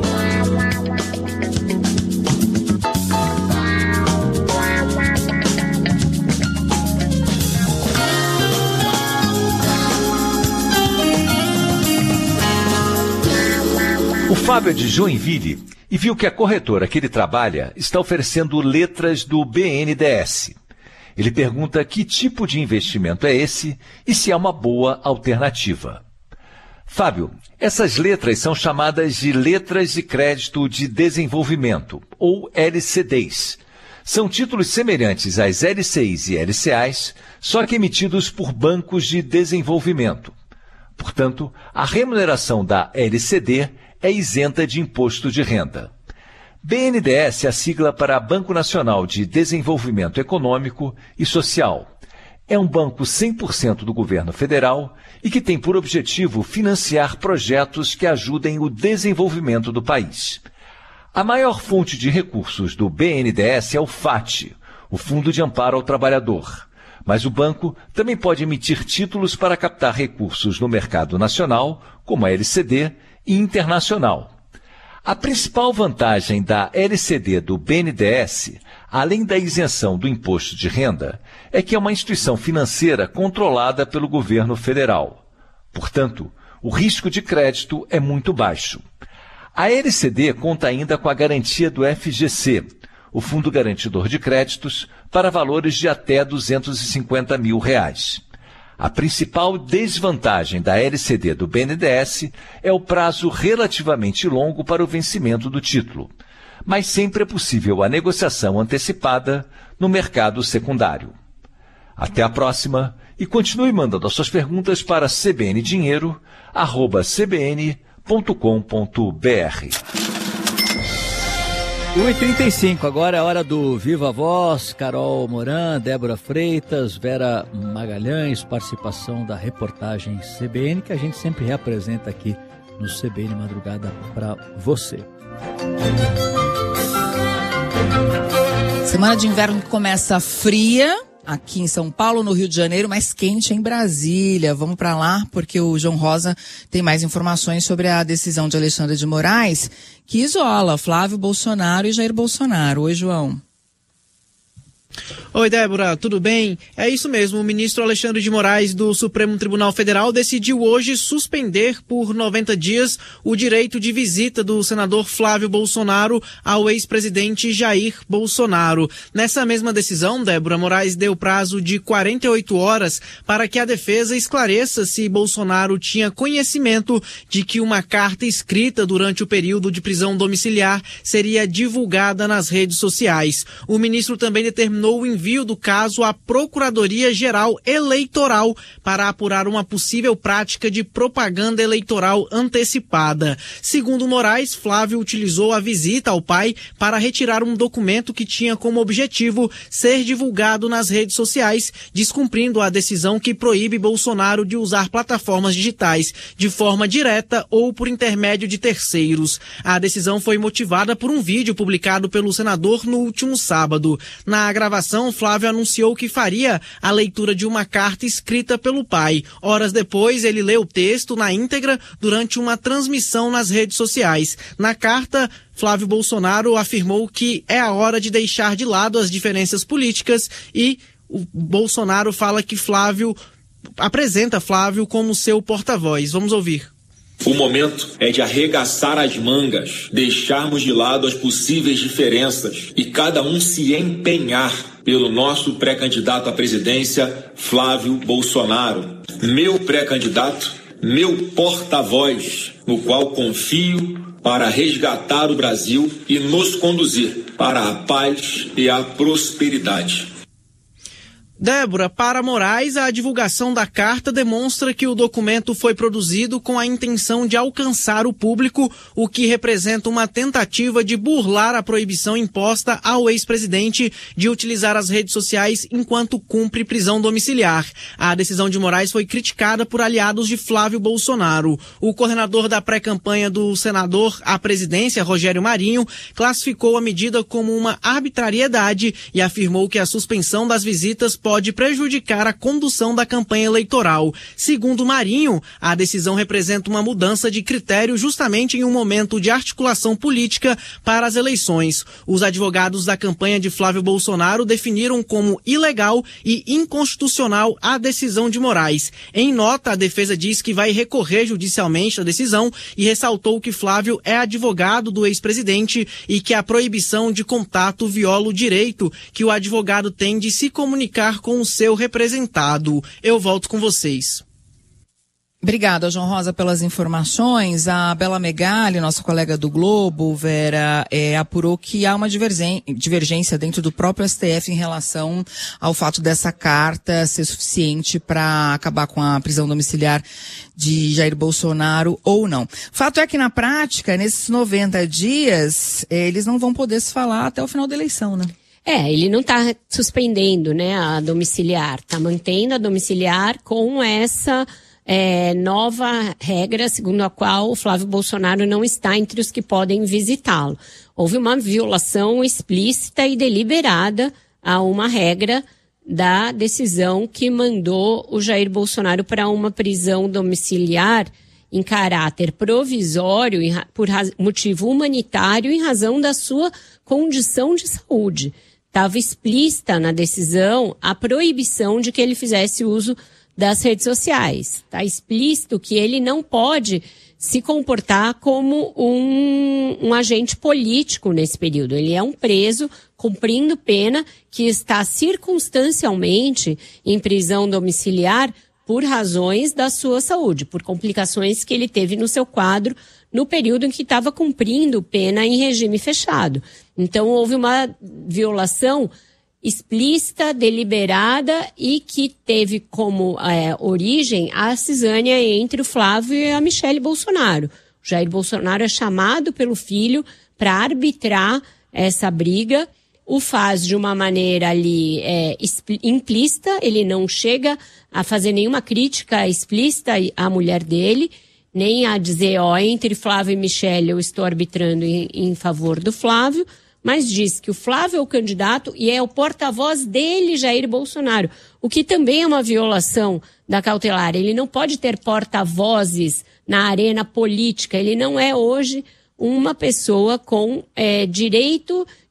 O Fábio é de Joinville e viu que a corretora que ele trabalha está oferecendo letras do BNDES. Ele pergunta que tipo de investimento é esse e se é uma boa alternativa. Fábio, essas letras são chamadas de Letras de Crédito de Desenvolvimento, ou LCDs. São títulos semelhantes às LCIs e LCAs, só que emitidos por bancos de desenvolvimento. Portanto, a remuneração da LCD é isenta de imposto de renda. BNDES é a sigla para Banco Nacional de Desenvolvimento Econômico e Social. É um banco 100% do governo federal e que tem por objetivo financiar projetos que ajudem o desenvolvimento do país. A maior fonte de recursos do BNDES é o FAT, o Fundo de Amparo ao Trabalhador. Mas o banco também pode emitir títulos para captar recursos no mercado nacional, como a LCD, e internacional. A principal vantagem da LCD do BNDES, além da isenção do imposto de renda, é que é uma instituição financeira controlada pelo governo federal. Portanto, o risco de crédito é muito baixo. A LCD conta ainda com a garantia do FGC, o Fundo Garantidor de Créditos, para valores de até R$250 mil. A principal desvantagem da LCD do BNDES é o prazo relativamente longo para o vencimento do título, mas sempre é possível a negociação antecipada no mercado secundário. Até a próxima e continue mandando as suas perguntas para cbndinheiro@cbn.com.br. 1h35, agora é a hora do Viva Voz, Carol Moran, Débora Freitas, Vera Magalhães, participação da reportagem CBN, que a gente sempre reapresenta aqui no CBN Madrugada para você. Semana de inverno que começa fria aqui em São Paulo, no Rio de Janeiro, mas quente em Brasília. Vamos para lá porque o João Rosa tem mais informações sobre a decisão de Alexandre de Moraes, que isola Flávio Bolsonaro e Jair Bolsonaro. Oi, João. Oi, Débora, tudo bem? É isso mesmo, o ministro Alexandre de Moraes do Supremo Tribunal Federal decidiu hoje suspender por 90 dias o direito de visita do senador Flávio Bolsonaro ao ex-presidente Jair Bolsonaro. Nessa mesma decisão, Débora, Moraes deu prazo de 48 horas para que a defesa esclareça se Bolsonaro tinha conhecimento de que uma carta escrita durante o período de prisão domiciliar seria divulgada nas redes sociais. O ministro também determinou o envio do caso à Procuradoria-Geral Eleitoral para apurar uma possível prática de propaganda eleitoral antecipada. Segundo Moraes, Flávio utilizou a visita ao pai para retirar um documento que tinha como objetivo ser divulgado nas redes sociais, descumprindo a decisão que proíbe Bolsonaro de usar plataformas digitais de forma direta ou por intermédio de terceiros. A decisão foi motivada por um vídeo publicado pelo senador no último sábado. Na gravação, Flávio anunciou que faria a leitura de uma carta escrita pelo pai. Horas depois, ele leu o texto na íntegra durante uma transmissão nas redes sociais. Na carta, Flávio Bolsonaro afirmou que é a hora de deixar de lado as diferenças políticas e o Bolsonaro fala que apresenta Flávio como seu porta-voz. Vamos ouvir. O momento é de arregaçar as mangas, deixarmos de lado as possíveis diferenças e cada um se empenhar pelo nosso pré-candidato à presidência, Flávio Bolsonaro. Meu pré-candidato, meu porta-voz, no qual confio para resgatar o Brasil e nos conduzir para a paz e a prosperidade. Débora, para Moraes, a divulgação da carta demonstra que o documento foi produzido com a intenção de alcançar o público, o que representa uma tentativa de burlar a proibição imposta ao ex-presidente de utilizar as redes sociais enquanto cumpre prisão domiciliar. A decisão de Moraes foi criticada por aliados de Flávio Bolsonaro. O coordenador da pré-campanha do senador à presidência, Rogério Marinho, classificou a medida como uma arbitrariedade e afirmou que a suspensão das visitas pode prejudicar a condução da campanha eleitoral. Segundo Marinho, a decisão representa uma mudança de critério justamente em um momento de articulação política para as eleições. Os advogados da campanha de Flávio Bolsonaro definiram como ilegal e inconstitucional a decisão de Moraes. Em nota, a defesa diz que vai recorrer judicialmente a decisão e ressaltou que Flávio é advogado do ex-presidente e que a proibição de contato viola o direito que o advogado tem de se comunicar com o seu representado. Eu volto com vocês. Obrigada, João Rosa, pelas informações. A Bela Megali, nossa colega do Globo, Vera, apurou que há uma divergência dentro do próprio STF em relação ao fato dessa carta ser suficiente para acabar com a prisão domiciliar de Jair Bolsonaro ou não. Fato é que, na prática, nesses 90 dias, eles não vão poder se falar até o final da eleição, né? Ele não está suspendendo, né, a domiciliar, está mantendo a domiciliar com essa nova regra, segundo a qual o Flávio Bolsonaro não está entre os que podem visitá-lo. Houve uma violação explícita e deliberada a uma regra da decisão que mandou o Jair Bolsonaro para uma prisão domiciliar em caráter provisório, por motivo humanitário, em razão da sua condição de saúde. Estava explícita na decisão a proibição de que ele fizesse uso das redes sociais. Está explícito que ele não pode se comportar como um agente político nesse período. Ele é um preso cumprindo pena que está circunstancialmente em prisão domiciliar por razões da sua saúde, por complicações que ele teve no seu quadro no período em que estava cumprindo pena em regime fechado. Então, houve uma violação explícita, deliberada e que teve como origem a cisânia entre o Flávio e a Michele Bolsonaro. O Jair Bolsonaro é chamado pelo filho para arbitrar essa briga, o faz de uma maneira ali implícita, ele não chega a fazer nenhuma crítica explícita à mulher dele, nem a dizer, entre Flávio e Michele eu estou arbitrando em favor do Flávio, mas diz que o Flávio é o candidato e é o porta-voz dele, Jair Bolsonaro, o que também é uma violação da cautelar. Ele não pode ter porta-vozes na arena política, ele não é hoje uma pessoa com direito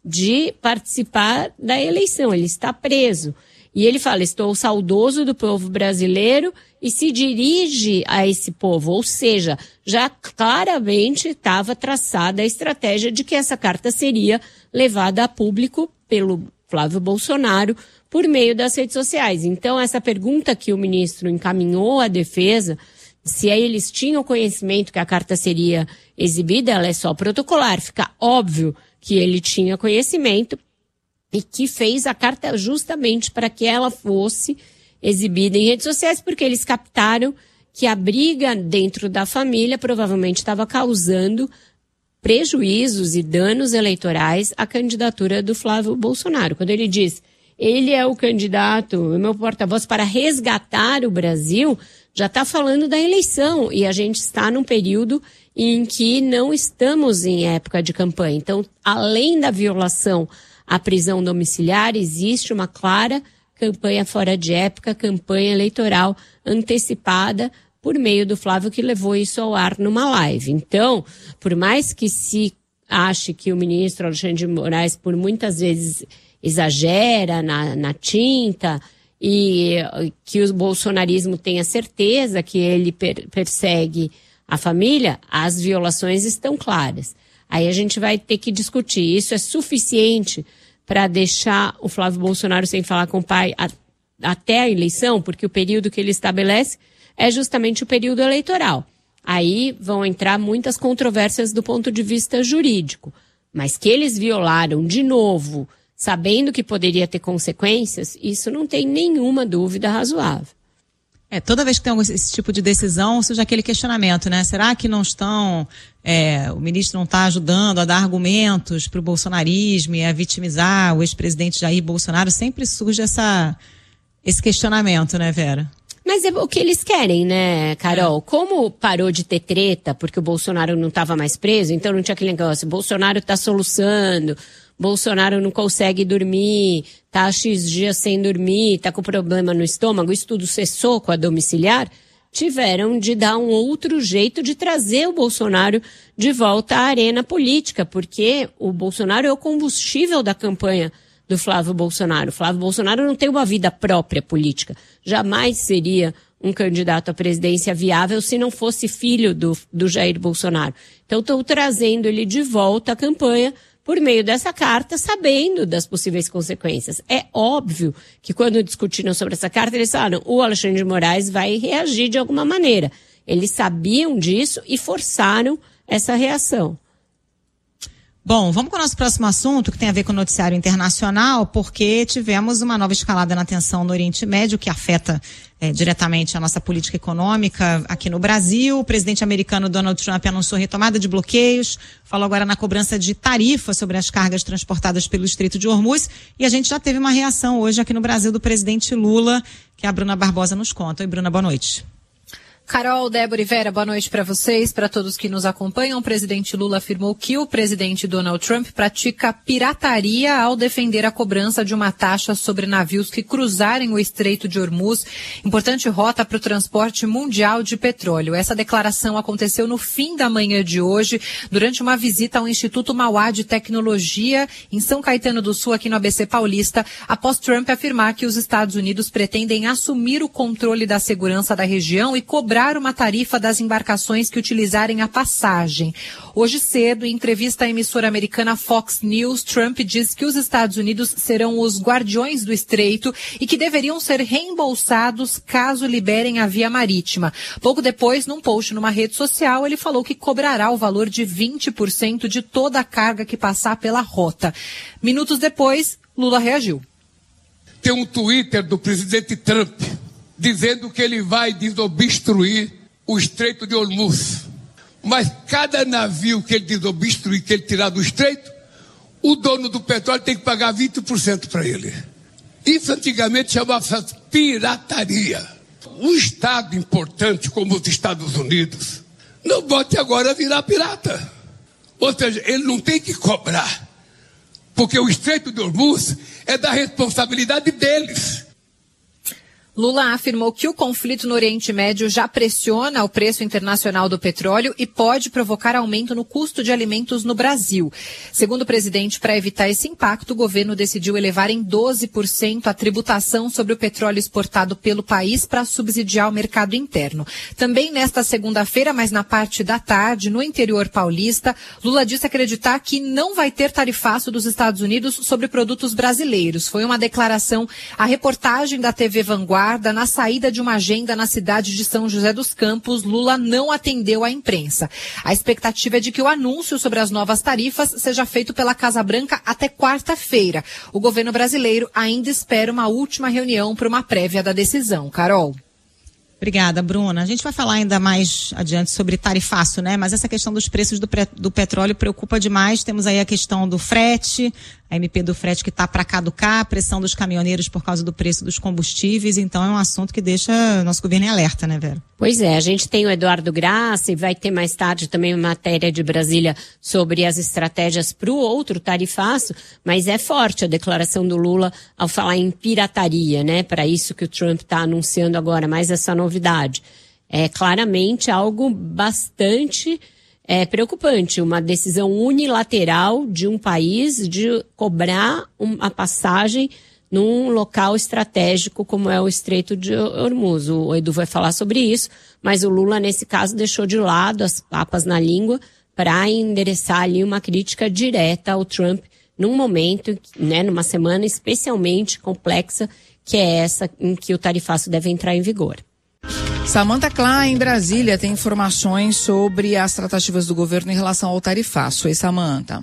de participar da eleição. Ele está preso. E ele fala, estou saudoso do povo brasileiro, e se dirige a esse povo. Ou seja, já claramente estava traçada a estratégia de que essa carta seria levada a público pelo Flávio Bolsonaro por meio das redes sociais. Então, essa pergunta que o ministro encaminhou à defesa, se eles tinham conhecimento que a carta seria exibida, ela é só protocolar. Fica óbvio que ele tinha conhecimento e que fez a carta justamente para que ela fosse exibida em redes sociais, porque eles captaram que a briga dentro da família provavelmente estava causando prejuízos e danos eleitorais à candidatura do Flávio Bolsonaro. Quando ele diz, ele é o candidato, o meu porta-voz para resgatar o Brasil, já está falando da eleição, e a gente está num período em que não estamos em época de campanha. Então, além da violação à prisão domiciliar, existe uma clara campanha fora de época, campanha eleitoral antecipada por meio do Flávio, que levou isso ao ar numa live. Então, por mais que se ache que o ministro Alexandre de Moraes, por muitas vezes, exagera na tinta, e que o bolsonarismo tenha certeza que ele persegue a família, as violações estão claras. Aí a gente vai ter que discutir. Isso é suficiente para deixar o Flávio Bolsonaro sem falar com o pai até a eleição? Porque o período que ele estabelece é justamente o período eleitoral. Aí vão entrar muitas controvérsias do ponto de vista jurídico. Mas que eles violaram de novo, sabendo que poderia ter consequências, isso não tem nenhuma dúvida razoável. Toda vez que tem esse tipo de decisão, surge aquele questionamento, né? Será que não estão, o ministro não está ajudando a dar argumentos para o bolsonarismo e a vitimizar o ex-presidente Jair Bolsonaro? Sempre surge esse questionamento, né, Vera? Mas é o que eles querem, né, Carol? Como parou de ter treta porque o Bolsonaro não estava mais preso, então não tinha aquele negócio, Bolsonaro está soluçando, Bolsonaro não consegue dormir, tá há X dias sem dormir, tá com problema no estômago, isso tudo cessou com a domiciliar, tiveram de dar um outro jeito de trazer o Bolsonaro de volta à arena política, porque o Bolsonaro é o combustível da campanha do Flávio Bolsonaro. O Flávio Bolsonaro não tem uma vida própria política, jamais seria um candidato à presidência viável se não fosse filho do Jair Bolsonaro. Então estão trazendo ele de volta à campanha por meio dessa carta, sabendo das possíveis consequências. É óbvio que quando discutiram sobre essa carta, eles falaram, o Alexandre de Moraes vai reagir de alguma maneira. Eles sabiam disso e forçaram essa reação. Bom, vamos com o nosso próximo assunto, que tem a ver com o noticiário internacional, porque tivemos uma nova escalada na tensão no Oriente Médio, que afeta diretamente a nossa política econômica aqui no Brasil. O presidente americano Donald Trump anunciou retomada de bloqueios, falou agora na cobrança de tarifa sobre as cargas transportadas pelo Estreito de Hormuz, e a gente já teve uma reação hoje aqui no Brasil do presidente Lula, que a Bruna Barbosa nos conta. Oi, Bruna, boa noite. Carol, Débora e Vera, boa noite para vocês, para todos que nos acompanham. O presidente Lula afirmou que o presidente Donald Trump pratica pirataria ao defender a cobrança de uma taxa sobre navios que cruzarem o Estreito de Hormuz, importante rota para o transporte mundial de petróleo. Essa declaração aconteceu no fim da manhã de hoje, durante uma visita ao Instituto Mauá de Tecnologia, em São Caetano do Sul, aqui no ABC Paulista, após Trump afirmar que os Estados Unidos pretendem assumir o controle da segurança da região e cobrar uma tarifa das embarcações que utilizarem a passagem. Hoje cedo, em entrevista à emissora americana Fox News, Trump diz que os Estados Unidos serão os guardiões do estreito e que deveriam ser reembolsados caso liberem a via marítima. Pouco depois, num post numa rede social, ele falou que cobrará o valor de 20% de toda a carga que passar pela rota. Minutos depois, Lula reagiu. Tem um Twitter do presidente Trump dizendo que ele vai desobstruir o Estreito de Hormuz. Mas cada navio que ele desobstruir, que ele tirar do Estreito, o dono do petróleo tem que pagar 20% para ele. Isso antigamente chamava pirataria. Um Estado importante como os Estados Unidos não pode agora virar pirata. Ou seja, ele não tem que cobrar, porque o Estreito de Hormuz é da responsabilidade deles. Lula afirmou que o conflito no Oriente Médio já pressiona o preço internacional do petróleo e pode provocar aumento no custo de alimentos no Brasil. Segundo o presidente, para evitar esse impacto, o governo decidiu elevar em 12% a tributação sobre o petróleo exportado pelo país para subsidiar o mercado interno. Também nesta segunda-feira, mas na parte da tarde, no interior paulista, Lula disse acreditar que não vai ter tarifaço dos Estados Unidos sobre produtos brasileiros. Foi uma declaração, a reportagem da TV Vanguarda, na saída de uma agenda na cidade de São José dos Campos. Lula não atendeu à imprensa. A expectativa é de que o anúncio sobre as novas tarifas seja feito pela Casa Branca até quarta-feira. O governo brasileiro ainda espera uma última reunião para uma prévia da decisão. Carol. Obrigada, Bruna. A gente vai falar ainda mais adiante sobre tarifaço, né? Mas essa questão dos preços do petróleo preocupa demais. Temos aí a questão do frete, a MP do frete que está para caducar, a pressão dos caminhoneiros por causa do preço dos combustíveis. Então é um assunto que deixa nosso governo em alerta, né, Vera? Pois é, a gente tem o Eduardo Graça e vai ter mais tarde também uma matéria de Brasília sobre as estratégias para o outro tarifaço, mas é forte a declaração do Lula ao falar em pirataria, né? Para isso que o Trump está anunciando agora, mais essa novidade. É claramente algo bastante preocupante, uma decisão unilateral de um país de cobrar uma passagem num local estratégico como é o Estreito de Hormuz. O Edu vai falar sobre isso, mas o Lula, nesse caso, deixou de lado as papas na língua para endereçar ali uma crítica direta ao Trump num momento, né, numa semana especialmente complexa, que é essa em que o tarifaço deve entrar em vigor. Samantha Klein, em Brasília, tem informações sobre as tratativas do governo em relação ao tarifaço. Oi, Samantha.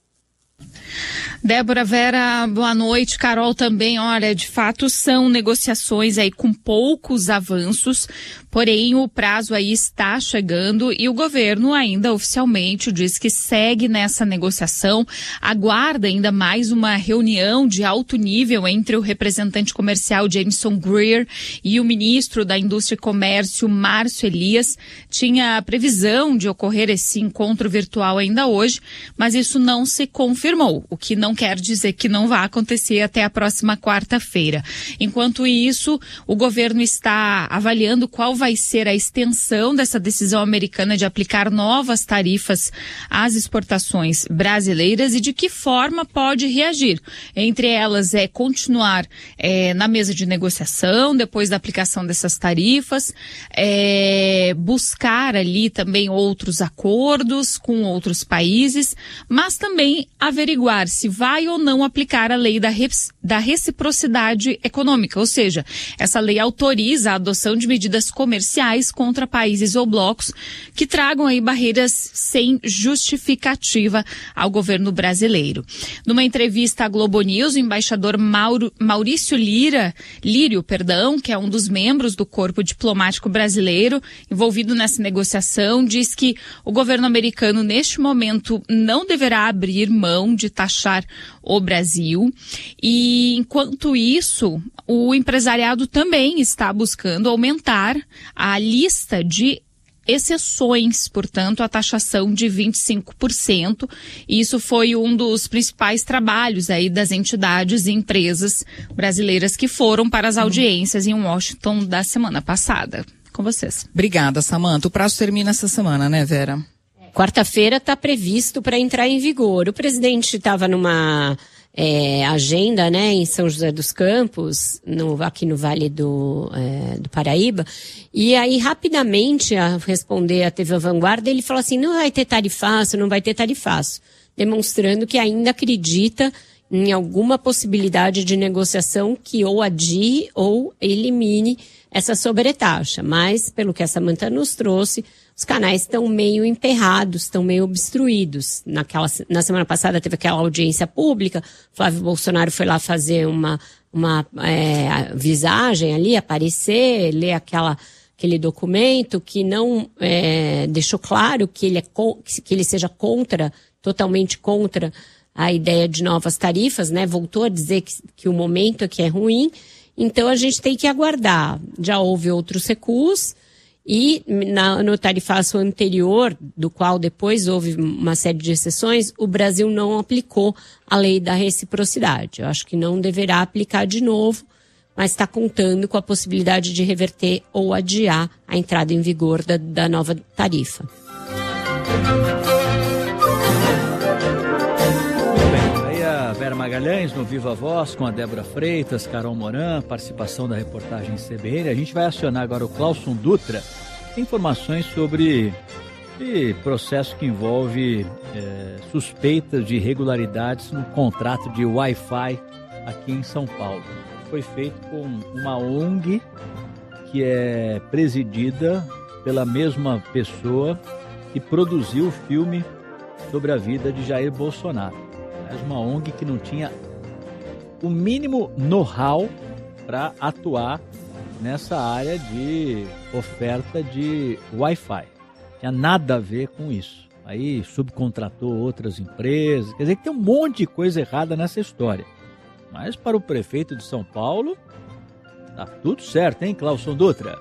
Débora, Vera, boa noite. Carol também, olha, de fato são negociações aí com poucos avanços, porém o prazo aí está chegando e o governo ainda oficialmente diz que segue nessa negociação, aguarda ainda mais uma reunião de alto nível entre o representante comercial Jameson Greer e o ministro da Indústria e Comércio, Márcio Elias. Tinha a previsão de ocorrer esse encontro virtual ainda hoje, mas isso não se confirmou, o que não quer dizer que não vai acontecer até a próxima quarta-feira. Enquanto isso, o governo está avaliando qual vai ser a extensão dessa decisão americana de aplicar novas tarifas às exportações brasileiras e de que forma pode reagir. Entre elas é continuar na mesa de negociação depois da aplicação dessas tarifas, buscar ali também outros acordos com outros países, mas também averiguar se vai ou não aplicar a lei da reciprocidade econômica, ou seja, essa lei autoriza a adoção de medidas comerciais contra países ou blocos que tragam aí barreiras sem justificativa ao governo brasileiro. Numa entrevista à Globo News, o embaixador Maurício Lírio, que é um dos membros do corpo diplomático brasileiro envolvido nessa negociação, diz que o governo americano neste momento não deverá abrir mão de taxar o Brasil e, enquanto isso, o empresariado também está buscando aumentar a lista de exceções, portanto, a taxação de 25%. Isso foi um dos principais trabalhos aí das entidades e empresas brasileiras que foram para as audiências em Washington da semana passada. Com vocês. Obrigada, Samantha. O prazo termina essa semana, né, Vera? Quarta-feira está previsto para entrar em vigor. O presidente estava numa agenda, né, em São José dos Campos, aqui no Vale do Paraíba, e aí rapidamente, a responder à TV Vanguarda, ele falou assim, não vai ter tarifaço, demonstrando que ainda acredita em alguma possibilidade de negociação que ou adie ou elimine essa sobretaxa. Mas, pelo que a Samantha nos trouxe, os canais estão meio emperrados, estão meio obstruídos. Na semana passada teve aquela audiência pública, Flávio Bolsonaro foi lá fazer uma visagem ali, aparecer, ler aquele documento que não deixou claro que ele seja totalmente contra a ideia de novas tarifas, né? Voltou a dizer que o momento aqui é ruim. Então a gente tem que aguardar. Já houve outros recuos e no tarifaço anterior, do qual depois houve uma série de exceções, o Brasil não aplicou a lei da reciprocidade. Eu acho que não deverá aplicar de novo, mas está contando com a possibilidade de reverter ou adiar a entrada em vigor da nova tarifa. Vera Magalhães no Viva Voz com a Débora Freitas, Carol Moran, participação da reportagem CBN. A gente vai acionar agora o Clauson Dutra. Tem informações sobre processo que envolve suspeitas de irregularidades no contrato de Wi-Fi aqui em São Paulo. Foi feito com uma ONG que é presidida pela mesma pessoa que produziu o filme sobre a vida de Jair Bolsonaro. Uma ONG que não tinha o mínimo know-how para atuar nessa área de oferta de Wi-Fi. Não tinha nada a ver com isso. Aí subcontratou outras empresas. Quer dizer que tem um monte de coisa errada nessa história. Mas para o prefeito de São Paulo, tá tudo certo, hein, Clauson Dutra?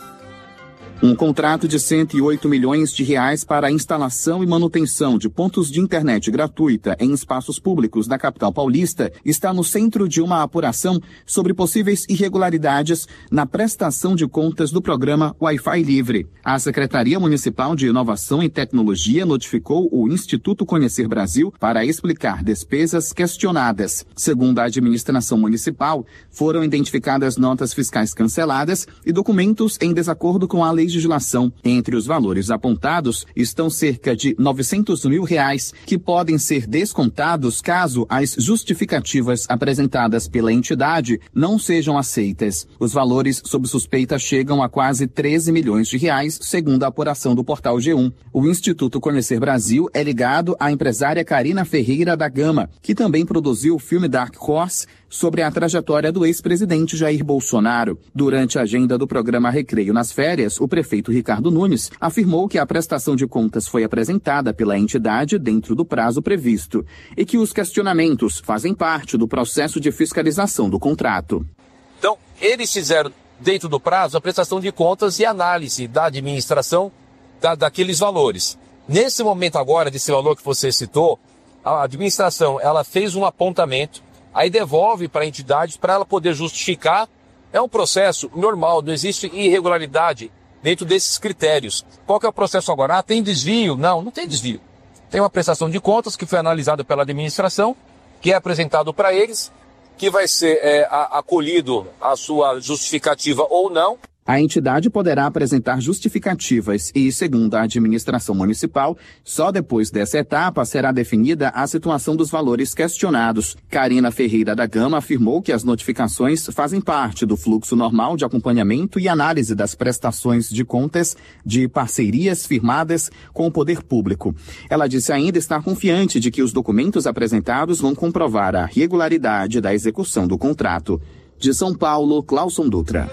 Um contrato de 108 milhões de reais para a instalação e manutenção de pontos de internet gratuita em espaços públicos da capital paulista está no centro de uma apuração sobre possíveis irregularidades na prestação de contas do programa Wi-Fi Livre. A Secretaria Municipal de Inovação e Tecnologia notificou o Instituto Conhecer Brasil para explicar despesas questionadas. Segundo a administração municipal, foram identificadas notas fiscais canceladas e documentos em desacordo com a legislação. Entre os valores apontados estão cerca de R$900 mil que podem ser descontados caso as justificativas apresentadas pela entidade não sejam aceitas. Os valores sob suspeita chegam a quase R$13 milhões, segundo a apuração do portal G1. O Instituto Conhecer Brasil é ligado à empresária Carina Ferreira da Gama, que também produziu o filme Dark Horse sobre a trajetória do ex-presidente Jair Bolsonaro. Durante a agenda do programa Recreio nas Férias, o prefeito Ricardo Nunes afirmou que a prestação de contas foi apresentada pela entidade dentro do prazo previsto e que os questionamentos fazem parte do processo de fiscalização do contrato. Então, eles fizeram, dentro do prazo, a prestação de contas e análise da administração daqueles valores. Nesse momento agora, desse valor que você citou, a administração ela fez um apontamento, aí devolve para a entidade para ela poder justificar. É um processo normal, não existe irregularidade dentro desses critérios. Qual que é o processo agora? Ah, tem desvio? Não, não tem desvio. Tem uma prestação de contas que foi analisada pela administração, que é apresentado para eles, que vai ser acolhido a sua justificativa ou não. A entidade poderá apresentar justificativas e, segundo a administração municipal, só depois dessa etapa será definida a situação dos valores questionados. Carina Ferreira da Gama afirmou que as notificações fazem parte do fluxo normal de acompanhamento e análise das prestações de contas de parcerias firmadas com o poder público. Ela disse ainda estar confiante de que os documentos apresentados vão comprovar a regularidade da execução do contrato. De São Paulo, Clauson Dutra.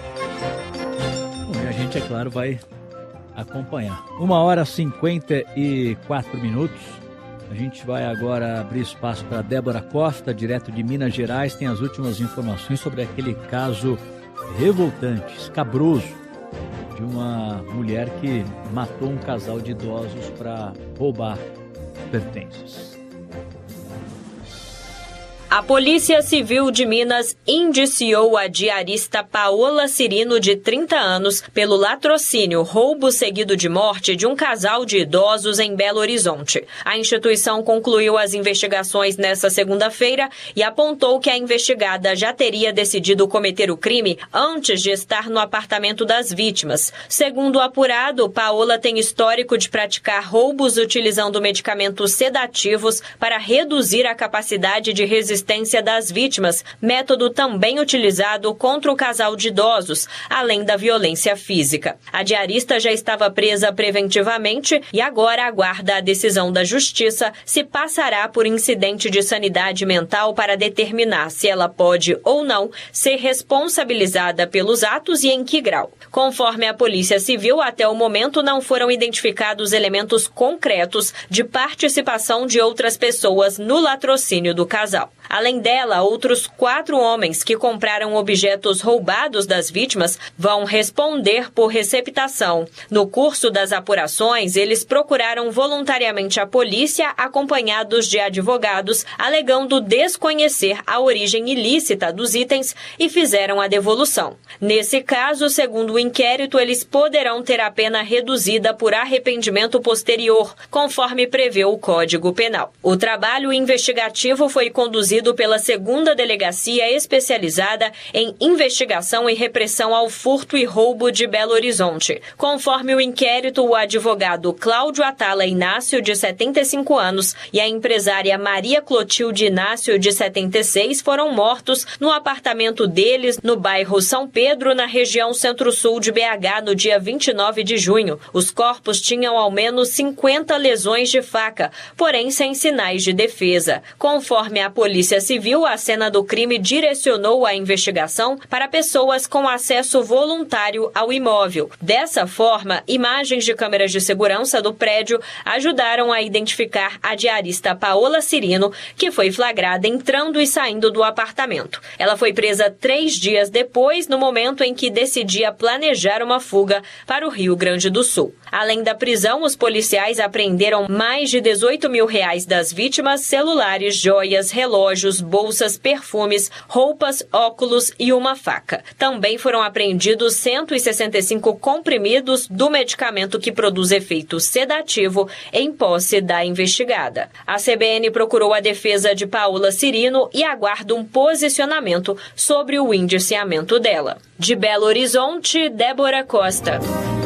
A gente, é claro, vai acompanhar. 1h54. A gente vai agora abrir espaço para Débora Costa, direto de Minas Gerais. Tem as últimas informações sobre aquele caso revoltante, escabroso, de uma mulher que matou um casal de idosos para roubar pertences. A Polícia Civil de Minas indiciou a diarista Paola Cirino, de 30 anos, pelo latrocínio, roubo seguido de morte de um casal de idosos em Belo Horizonte. A instituição concluiu as investigações nesta segunda-feira e apontou que a investigada já teria decidido cometer o crime antes de estar no apartamento das vítimas. Segundo o apurado, Paola tem histórico de praticar roubos utilizando medicamentos sedativos para reduzir a capacidade de resistência das vítimas, método também utilizado contra o casal de idosos, além da violência física. A diarista já estava presa preventivamente e agora aguarda a decisão da Justiça se passará por incidente de sanidade mental para determinar se ela pode ou não ser responsabilizada pelos atos e em que grau. Conforme a Polícia Civil, até o momento não foram identificados elementos concretos de participação de outras pessoas no latrocínio do casal. Além dela, outros 4 homens que compraram objetos roubados das vítimas vão responder por receptação. No curso das apurações, eles procuraram voluntariamente a polícia, acompanhados de advogados, alegando desconhecer a origem ilícita dos itens e fizeram a devolução. Nesse caso, segundo o inquérito, eles poderão ter a pena reduzida por arrependimento posterior, conforme prevê o Código Penal. O trabalho investigativo foi conduzido pela 2ª Delegacia Especializada em Investigação e Repressão ao Furto e Roubo de Belo Horizonte. Conforme o inquérito, o advogado Cláudio Atala Inácio, de 75 anos, e a empresária Maria Clotilde Inácio, de 76, foram mortos no apartamento deles, no bairro São Pedro, na região centro-sul de BH, no dia 29 de junho. Os corpos tinham ao menos 50 lesões de faca, porém sem sinais de defesa. Conforme a Polícia Civil, a cena do crime direcionou a investigação para pessoas com acesso voluntário ao imóvel. Dessa forma, imagens de câmeras de segurança do prédio ajudaram a identificar a diarista Paola Cirino, que foi flagrada entrando e saindo do apartamento. Ela foi presa 3 dias depois, no momento em que decidia planejar uma fuga para o Rio Grande do Sul. Além da prisão, os policiais apreenderam mais de R$18 mil das vítimas, celulares, joias, relógios, bolsas, perfumes, roupas, óculos e uma faca. Também foram apreendidos 165 comprimidos do medicamento que produz efeito sedativo em posse da investigada. A CBN procurou a defesa de Paola Cirino e aguarda um posicionamento sobre o indiciamento dela. De Belo Horizonte, Débora Costa.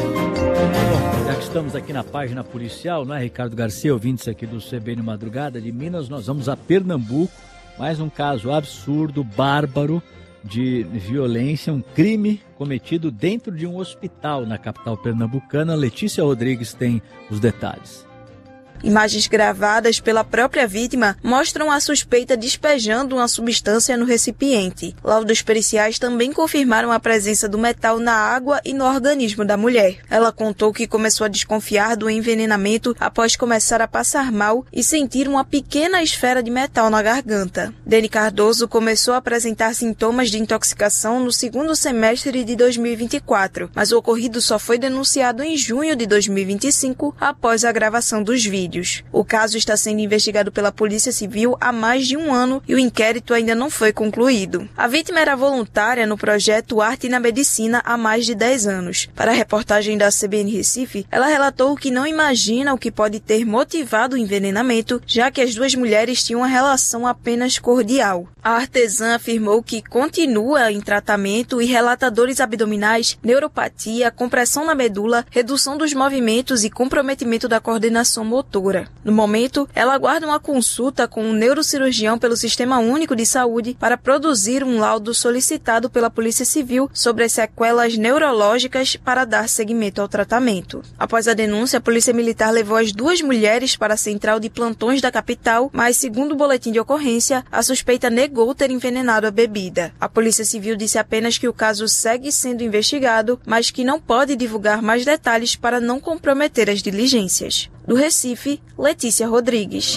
Já que estamos aqui na página policial, não é, Ricardo Garcia, ouvintes aqui do CBN Madrugada de Minas, nós vamos a Pernambuco, mais um caso absurdo, bárbaro, de violência, um crime cometido dentro de um hospital na capital pernambucana. Letícia Rodrigues tem os detalhes. Imagens gravadas pela própria vítima mostram a suspeita despejando uma substância no recipiente. Laudos periciais também confirmaram a presença do metal na água e no organismo da mulher. Ela contou que começou a desconfiar do envenenamento após começar a passar mal e sentir uma pequena esfera de metal na garganta. Deni Cardoso começou a apresentar sintomas de intoxicação no 2º semestre de 2024, mas o ocorrido só foi denunciado em junho de 2025 após a gravação dos vídeos. O caso está sendo investigado pela Polícia Civil há mais de 1 ano e o inquérito ainda não foi concluído. A vítima era voluntária no projeto Arte na Medicina há mais de 10 anos. Para a reportagem da CBN Recife, ela relatou que não imagina o que pode ter motivado o envenenamento, já que as 2 mulheres tinham uma relação apenas cordial. A artesã afirmou que continua em tratamento e relata dores abdominais, neuropatia, compressão na medula, redução dos movimentos e comprometimento da coordenação motora. No momento, ela aguarda uma consulta com um neurocirurgião pelo Sistema Único de Saúde para produzir um laudo solicitado pela Polícia Civil sobre as sequelas neurológicas para dar seguimento ao tratamento. Após a denúncia, a Polícia Militar levou as 2 mulheres para a central de plantões da capital, mas, segundo o boletim de ocorrência, a suspeita negou ter envenenado a bebida. A Polícia Civil disse apenas que o caso segue sendo investigado, mas que não pode divulgar mais detalhes para não comprometer as diligências. Do Recife, Letícia Rodrigues.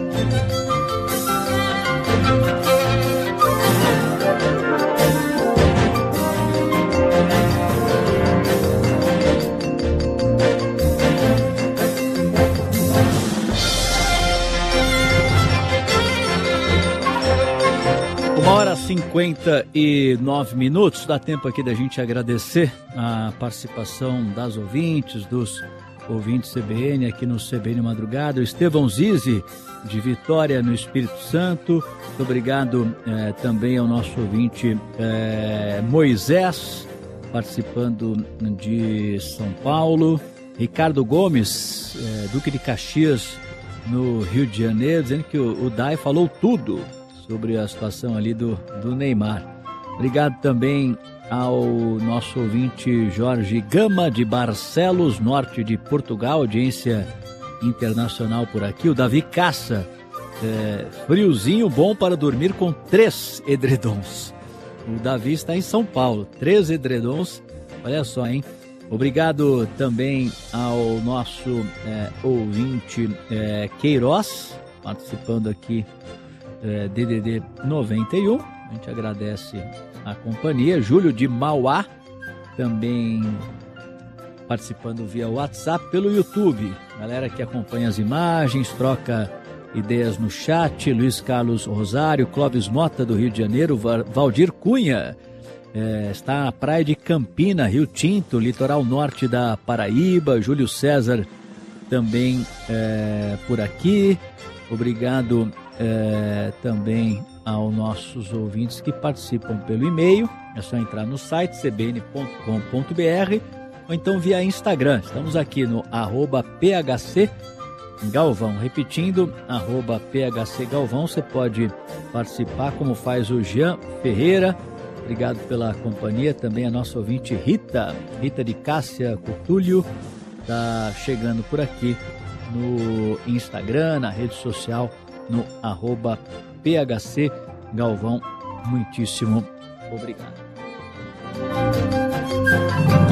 Uma hora e 59 minutos, dá tempo aqui da gente agradecer a participação das ouvintes, dos ouvintes CBN aqui no CBN Madrugada. O Estevão Zizi, de Vitória, no Espírito Santo. Muito obrigado também ao nosso ouvinte Moisés, participando de São Paulo. Ricardo Gomes, Duque de Caxias, no Rio de Janeiro, dizendo que o Dai falou tudo sobre a situação ali do Neymar. Obrigado também ao nosso ouvinte Jorge Gama, de Barcelos, norte de Portugal, audiência internacional por aqui. O Davi Caça, friozinho bom para dormir com 3 edredons. O Davi está em São Paulo, 3 edredons, olha só, hein? Obrigado também ao nosso ouvinte Queiroz, participando aqui DDD 91. A gente agradece a companhia. Júlio de Mauá também participando via WhatsApp, pelo YouTube. Galera que acompanha as imagens, troca ideias no chat. Luiz Carlos Rosário, Clóvis Mota do Rio de Janeiro, Valdir Cunha está na praia de Campina, Rio Tinto, litoral norte da Paraíba. Júlio César também por aqui. Obrigado também aos nossos ouvintes que participam pelo e-mail. É só entrar no site cbn.com.br ou então via Instagram. Estamos aqui no @PHC Galvão. Repetindo, @PHC Galvão. Você pode participar, como faz o Jean Ferreira. Obrigado pela companhia. Também a nossa ouvinte Rita de Cássia Cutulho, está chegando por aqui no Instagram, na rede social, no @PHC Galvão. Muitíssimo obrigado.